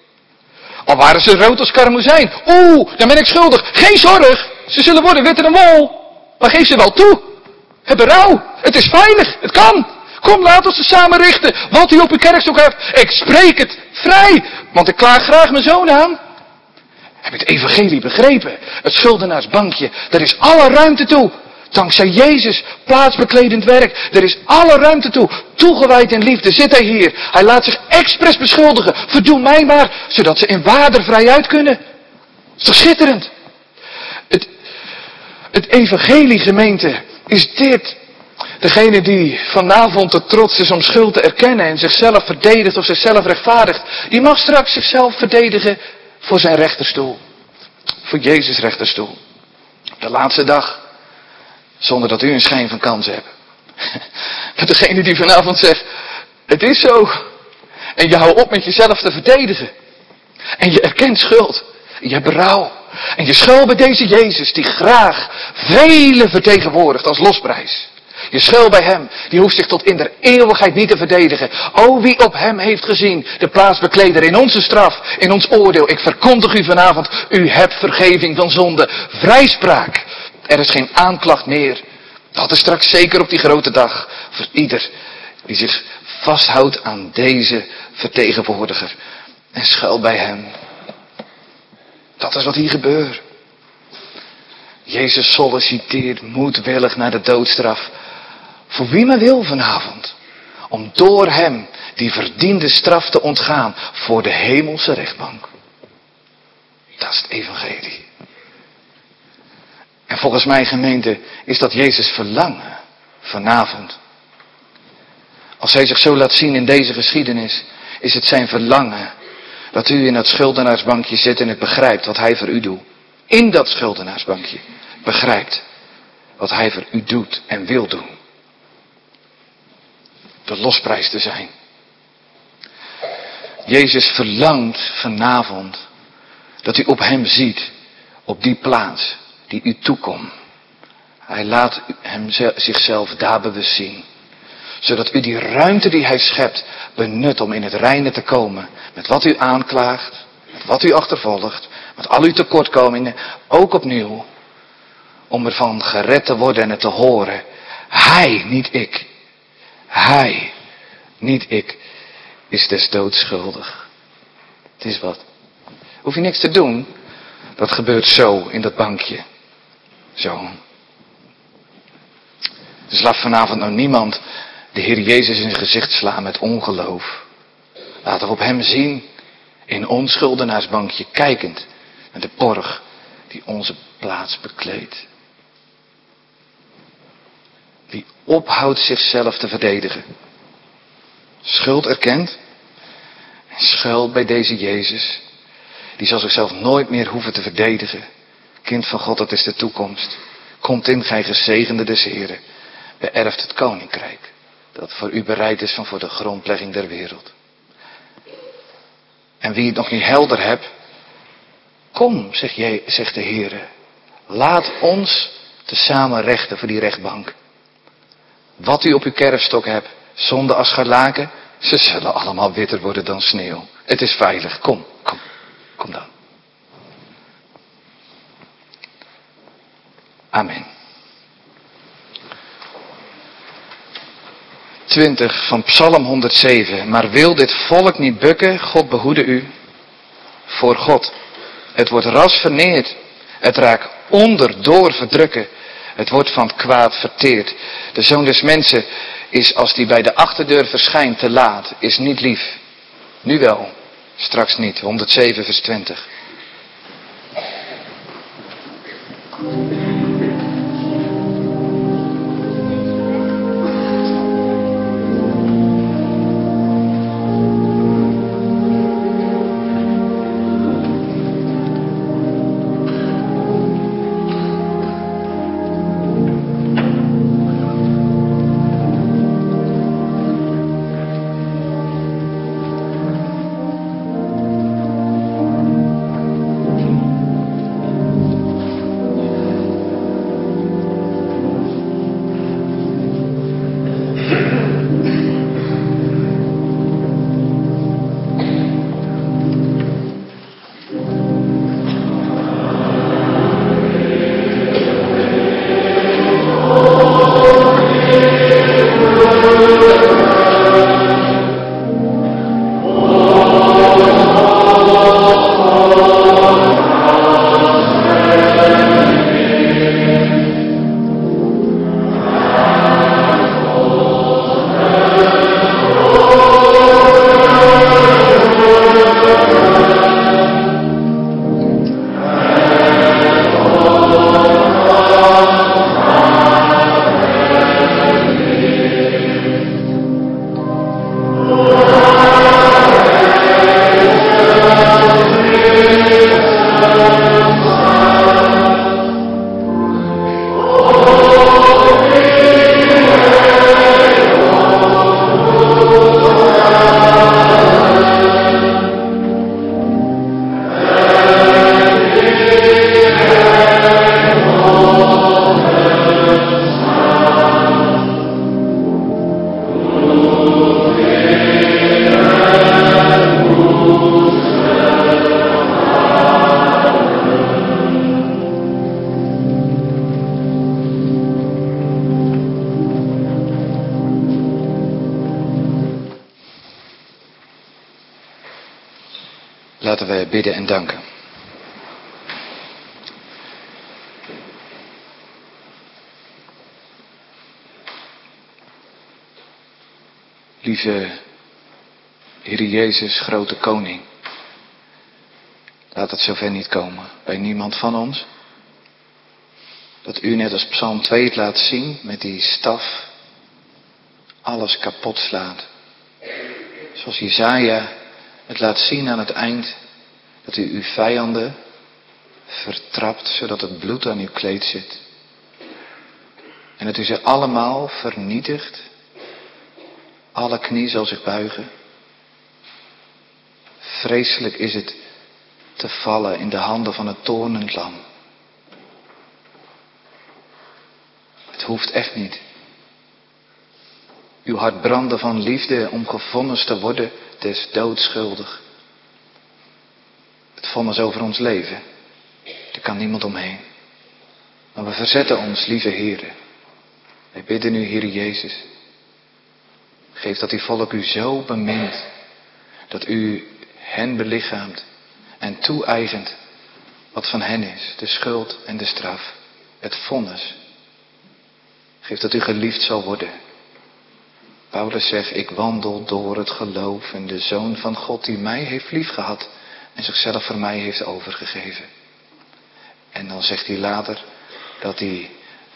Al waren ze rood als karmozijn. Oeh, dan ben ik schuldig. Geen zorg, ze zullen worden witter dan wol. Maar geef ze wel toe. Heb berouw. Het is veilig, het kan. Kom, laat ons ze samen richten. Wat u op uw kerkstok hebt, ik spreek het vrij. Want ik klaag graag mijn zoon aan. Heb je het evangelie begrepen? Het schuldenaarsbankje, daar is alle ruimte toe. Dankzij Jezus, plaatsbekledend werk. Er is alle ruimte toe. Toegewijd in liefde zit hij hier. Hij laat zich expres beschuldigen. Verdoe mij maar, zodat ze in waarde vrij uit kunnen. Dat is toch schitterend? Het, het evangelie, gemeente, is dit. Degene die vanavond te trots is om schuld te erkennen en zichzelf verdedigt of zichzelf rechtvaardigt, die mag straks zichzelf verdedigen voor zijn rechterstoel. Voor Jezus' rechterstoel. De laatste dag. Zonder dat u een schijn van kans hebt. Met degene die vanavond zegt, het is zo. En je houdt op met jezelf te verdedigen. En je erkent schuld. Je hebt berouw. En je schuilt bij deze Jezus die graag velen vertegenwoordigt als losprijs. Je schuil bij hem. Die hoeft zich tot in der eeuwigheid niet te verdedigen. O, wie op hem heeft gezien, de plaatsbekleder in onze straf, in ons oordeel. Ik verkondig u vanavond, u hebt vergeving van zonde. Vrijspraak. Er is geen aanklacht meer. Dat is straks zeker op die grote dag. Voor ieder die zich vasthoudt aan deze vertegenwoordiger. En schuil bij hem. Dat is wat hier gebeurt. Jezus solliciteert moedwillig naar de doodstraf. Voor wie maar wil vanavond. Om door hem die verdiende straf te ontgaan voor de hemelse rechtbank. Dat is het evangelie. En volgens mij, gemeente, is dat Jezus verlangen vanavond. Als hij zich zo laat zien in deze geschiedenis, is het zijn verlangen dat u in dat schuldenaarsbankje zit en het begrijpt wat hij voor u doet. In dat schuldenaarsbankje begrijpt wat hij voor u doet en wil doen. De losprijs te zijn. Jezus verlangt vanavond dat u op hem ziet, op die plaats die u toekomt. Hij laat hem zichzelf daar bewust zien. Zodat u die ruimte die hij schept benut om in het reine te komen. Met wat u aanklaagt, met wat u achtervolgt, met al uw tekortkomingen. Ook opnieuw. Om ervan gered te worden en het te horen. Hij, niet ik. Hij, niet ik, is des doods schuldig. Het is wat. Hoef je niks te doen. Dat gebeurt zo in dat bankje. Zo. Dus laat vanavond nou niemand de Heer Jezus in zijn gezicht slaan met ongeloof. Laten we op hem zien in ons schuldenaarsbankje kijkend naar de borg die onze plaats bekleedt. Die ophoudt zichzelf te verdedigen. Schuld erkent en schuilt bij deze Jezus. Die zal zichzelf nooit meer hoeven te verdedigen. Kind van God, dat is de toekomst. Komt in, gij gezegende des Heren. Beërft het koninkrijk. Dat voor u bereid is van voor de grondlegging der wereld. En wie het nog niet helder hebt. Kom, zegt, je, zegt de Heere. Laat ons tezamen rechten voor die rechtbank. Wat u op uw kerfstok hebt. Zonde als scharlaken. Ze zullen allemaal witter worden dan sneeuw. Het is veilig. Kom, kom. Kom dan. Amen. twintig van Psalm honderdzeven. Maar wil dit volk niet bukken, God behoede u voor God. Het wordt ras verneerd. Het raakt onderdoor verdrukken. Het wordt van het kwaad verteerd. De zoon des mensen is als die bij de achterdeur verschijnt te laat. Is niet lief. Nu wel. Straks niet. honderdzeven vers twintig. Laten we bidden en danken. Lieve Heer Jezus, grote koning. Laat het zover niet komen bij niemand van ons. Dat u net als Psalm twee het laat zien met die staf alles kapot slaat. Zoals Jesaja het laat zien aan het eind. Dat u uw vijanden vertrapt zodat het bloed aan uw kleed zit. En dat u ze allemaal vernietigt. Alle knie zal zich buigen. Vreselijk is het te vallen in de handen van het toornend lam. Het hoeft echt niet. Uw hart brandde van liefde om gevonnis te worden des doods schuldig. Het vonnis over ons leven. Daar kan niemand omheen. Maar we verzetten ons, lieve Heere. Wij bidden u, Heere Jezus. Geef dat uw volk u zo bemint. Dat u hen belichaamt en toe-eigent wat van hen is. De schuld en de straf. Het vonnis. Geef dat u geliefd zal worden. Paulus zegt, ik wandel door het geloof in de Zoon van God die mij heeft liefgehad en zichzelf voor mij heeft overgegeven. En dan zegt hij later dat hij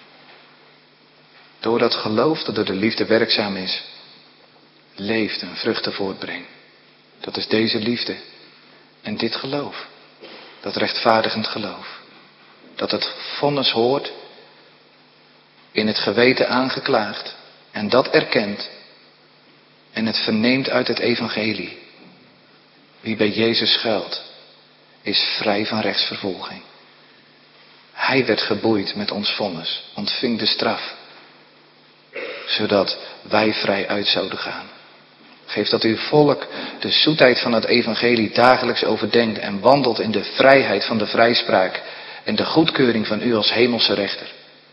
door dat geloof dat door de liefde werkzaam is, leeft en vruchten voortbrengt. Dat is deze liefde en dit geloof. Dat rechtvaardigend geloof. Dat het vonnis hoort, in het geweten aangeklaagd en dat erkent en het verneemt uit het evangelie. Wie bij Jezus schuilt, is vrij van rechtsvervolging. Hij werd geboeid met ons vonnis, ontving de straf, zodat wij vrij uit zouden gaan. Geef dat uw volk de zoetheid van het evangelie dagelijks overdenkt en wandelt in de vrijheid van de vrijspraak en de goedkeuring van u als hemelse rechter.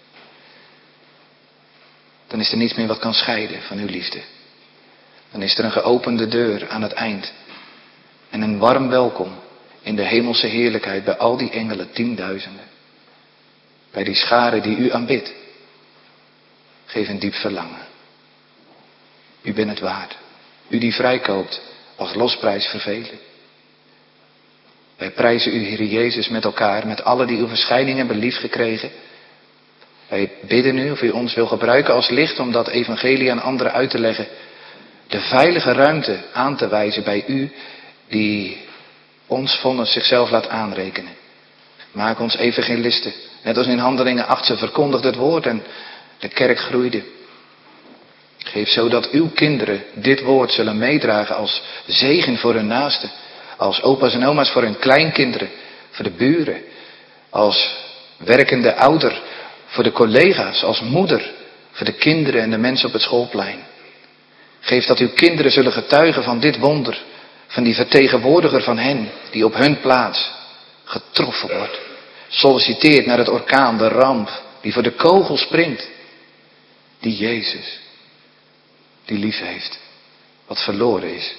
Dan is er niets meer wat kan scheiden van uw liefde. Dan is er een geopende deur aan het eind. En een warm welkom in de hemelse heerlijkheid bij al die engelen, tienduizenden. Bij die scharen die u aanbidt. Geef een diep verlangen. U bent het waard. U die vrijkoopt als losprijs vervelen. Wij prijzen u, Heer Jezus, met elkaar, met alle die uw verschijning hebben lief gekregen. Wij bidden u of u ons wil gebruiken als licht om dat evangelie aan anderen uit te leggen. De veilige ruimte aan te wijzen bij u die ons vonnis zichzelf laat aanrekenen. Maak ons evangelisten. Net als in Handelingen acht, ze verkondigde het woord en de kerk groeide. Geef zodat uw kinderen dit woord zullen meedragen als zegen voor hun naasten. Als opa's en oma's voor hun kleinkinderen, voor de buren. Als werkende ouder voor de collega's, als moeder voor de kinderen en de mensen op het schoolplein. Geef dat uw kinderen zullen getuigen van dit wonder, van die vertegenwoordiger van hen die op hun plaats getroffen wordt. Solliciteert naar het orkaan, de ramp, die voor de kogel springt. Die Jezus, die lief heeft, wat verloren is.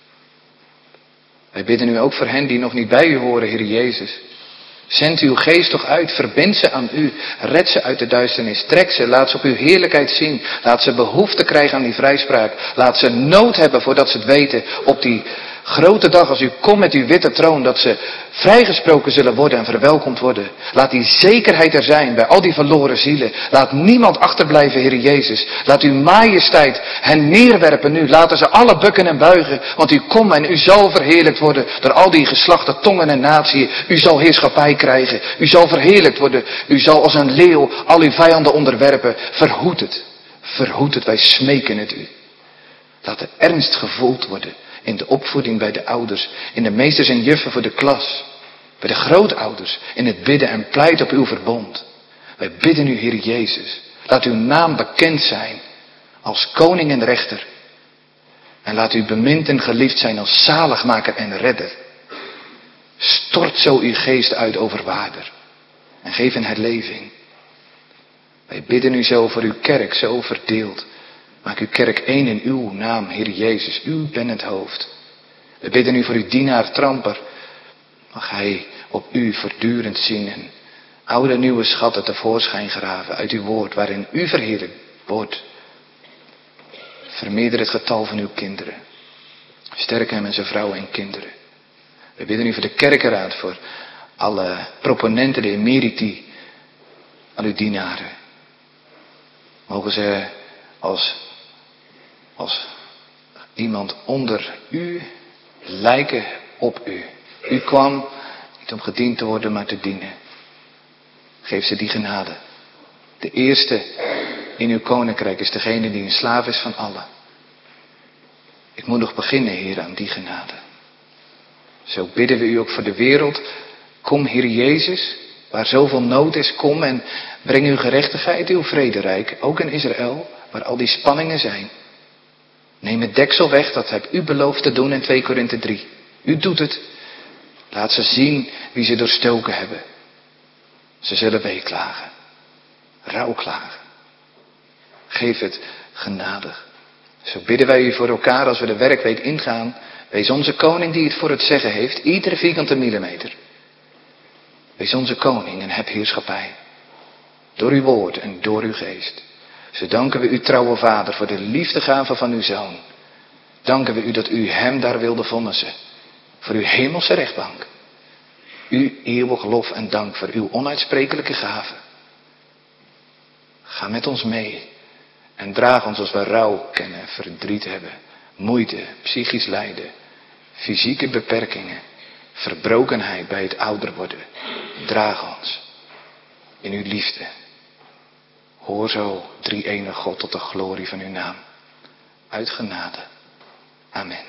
Wij bidden u ook voor hen die nog niet bij u horen, Heer Jezus. Zend uw geest toch uit, verbind ze aan u, red ze uit de duisternis, trek ze, laat ze op uw heerlijkheid zien, laat ze behoefte krijgen aan die vrijspraak, laat ze nood hebben voordat ze het weten, op die grote dag als u komt met uw witte troon, dat ze vrijgesproken zullen worden en verwelkomd worden. Laat die zekerheid er zijn bij al die verloren zielen. Laat niemand achterblijven, Heer Jezus. Laat uw majesteit hen neerwerpen nu. Laten ze alle bukken en buigen, want u komt en u zal verheerlijkt worden door al die geslachten, tongen en natieën. U zal heerschappij krijgen. U zal verheerlijkt worden. U zal als een leeuw al uw vijanden onderwerpen. Verhoed het. Verhoed het. Wij smeken het u. Laat er ernst gevoeld worden. In de opvoeding bij de ouders. In de meesters en juffen voor de klas. Bij de grootouders. In het bidden en pleit op uw verbond. Wij bidden u, Heer Jezus. Laat uw naam bekend zijn. Als koning en rechter. En laat u bemind en geliefd zijn als zaligmaker en redder. Stort zo uw geest uit over waarder. En geef een herleving. Wij bidden u zo voor uw kerk, zo verdeeld. Maak uw kerk één in uw naam, Heer Jezus. U bent het hoofd. We bidden u voor uw dienaar Tramper. Mag hij op u voortdurend zien en oude en nieuwe schatten tevoorschijn graven uit uw woord waarin u verheerlijkt wordt. Vermeerder het getal van uw kinderen. Sterk hem en zijn vrouwen en kinderen. We bidden u voor de kerkenraad, voor alle proponenten, de emeriti, al uw dienaren. Mogen ze als, als iemand onder u lijken op u. U kwam niet om gediend te worden, maar te dienen. Geef ze die genade. De eerste in uw koninkrijk is degene die een slaaf is van allen. Ik moet nog beginnen, Heer, aan die genade. Zo bidden we u ook voor de wereld. Kom, Heer Jezus, waar zoveel nood is, kom en breng uw gerechtigheid, uw vrederijk, ook in Israël, waar al die spanningen zijn. Neem het deksel weg, dat hebt u beloofd te doen in twee Korinthe drie. U doet het. Laat ze zien wie ze doorstoken hebben. Ze zullen weeklagen, rouwklagen. Geef het genadig. Zo bidden wij u voor elkaar als we de werkweek ingaan. Wees onze koning die het voor het zeggen heeft, iedere vierkante millimeter. Wees onze koning en heb heerschappij. Door uw woord en door uw geest. Zo danken we u, trouwe Vader, voor de liefdegave van uw Zoon. Danken we u dat u hem daar wilde vonnissen. Voor uw hemelse rechtbank. U eeuwig lof en dank voor uw onuitsprekelijke gave. Ga met ons mee. En draag ons als we rouw kennen, verdriet hebben, moeite, psychisch lijden, fysieke beperkingen, verbrokenheid bij het ouder worden. Draag ons in uw liefde. Hoor zo, drie-enige God, tot de glorie van uw naam. Uit genade. Amen.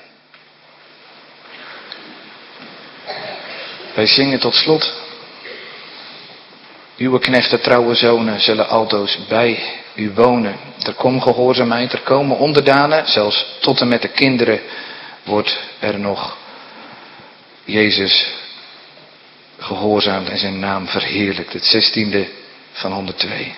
Wij zingen tot slot. Uw knechten, trouwe zonen, zullen altoos bij u wonen. Er komt gehoorzaamheid, er komen onderdanen, zelfs tot en met de kinderen wordt er nog Jezus gehoorzaamd en zijn naam verheerlijkt. Het zestiende van honderdtwee.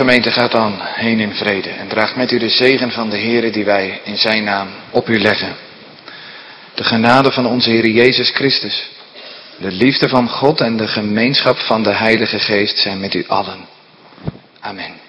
gemeente gaat dan heen in vrede en draagt met u de zegen van de Heere die wij in zijn naam op u leggen. De genade van onze Heer Jezus Christus, de liefde van God en de gemeenschap van de Heilige Geest zijn met u allen. Amen.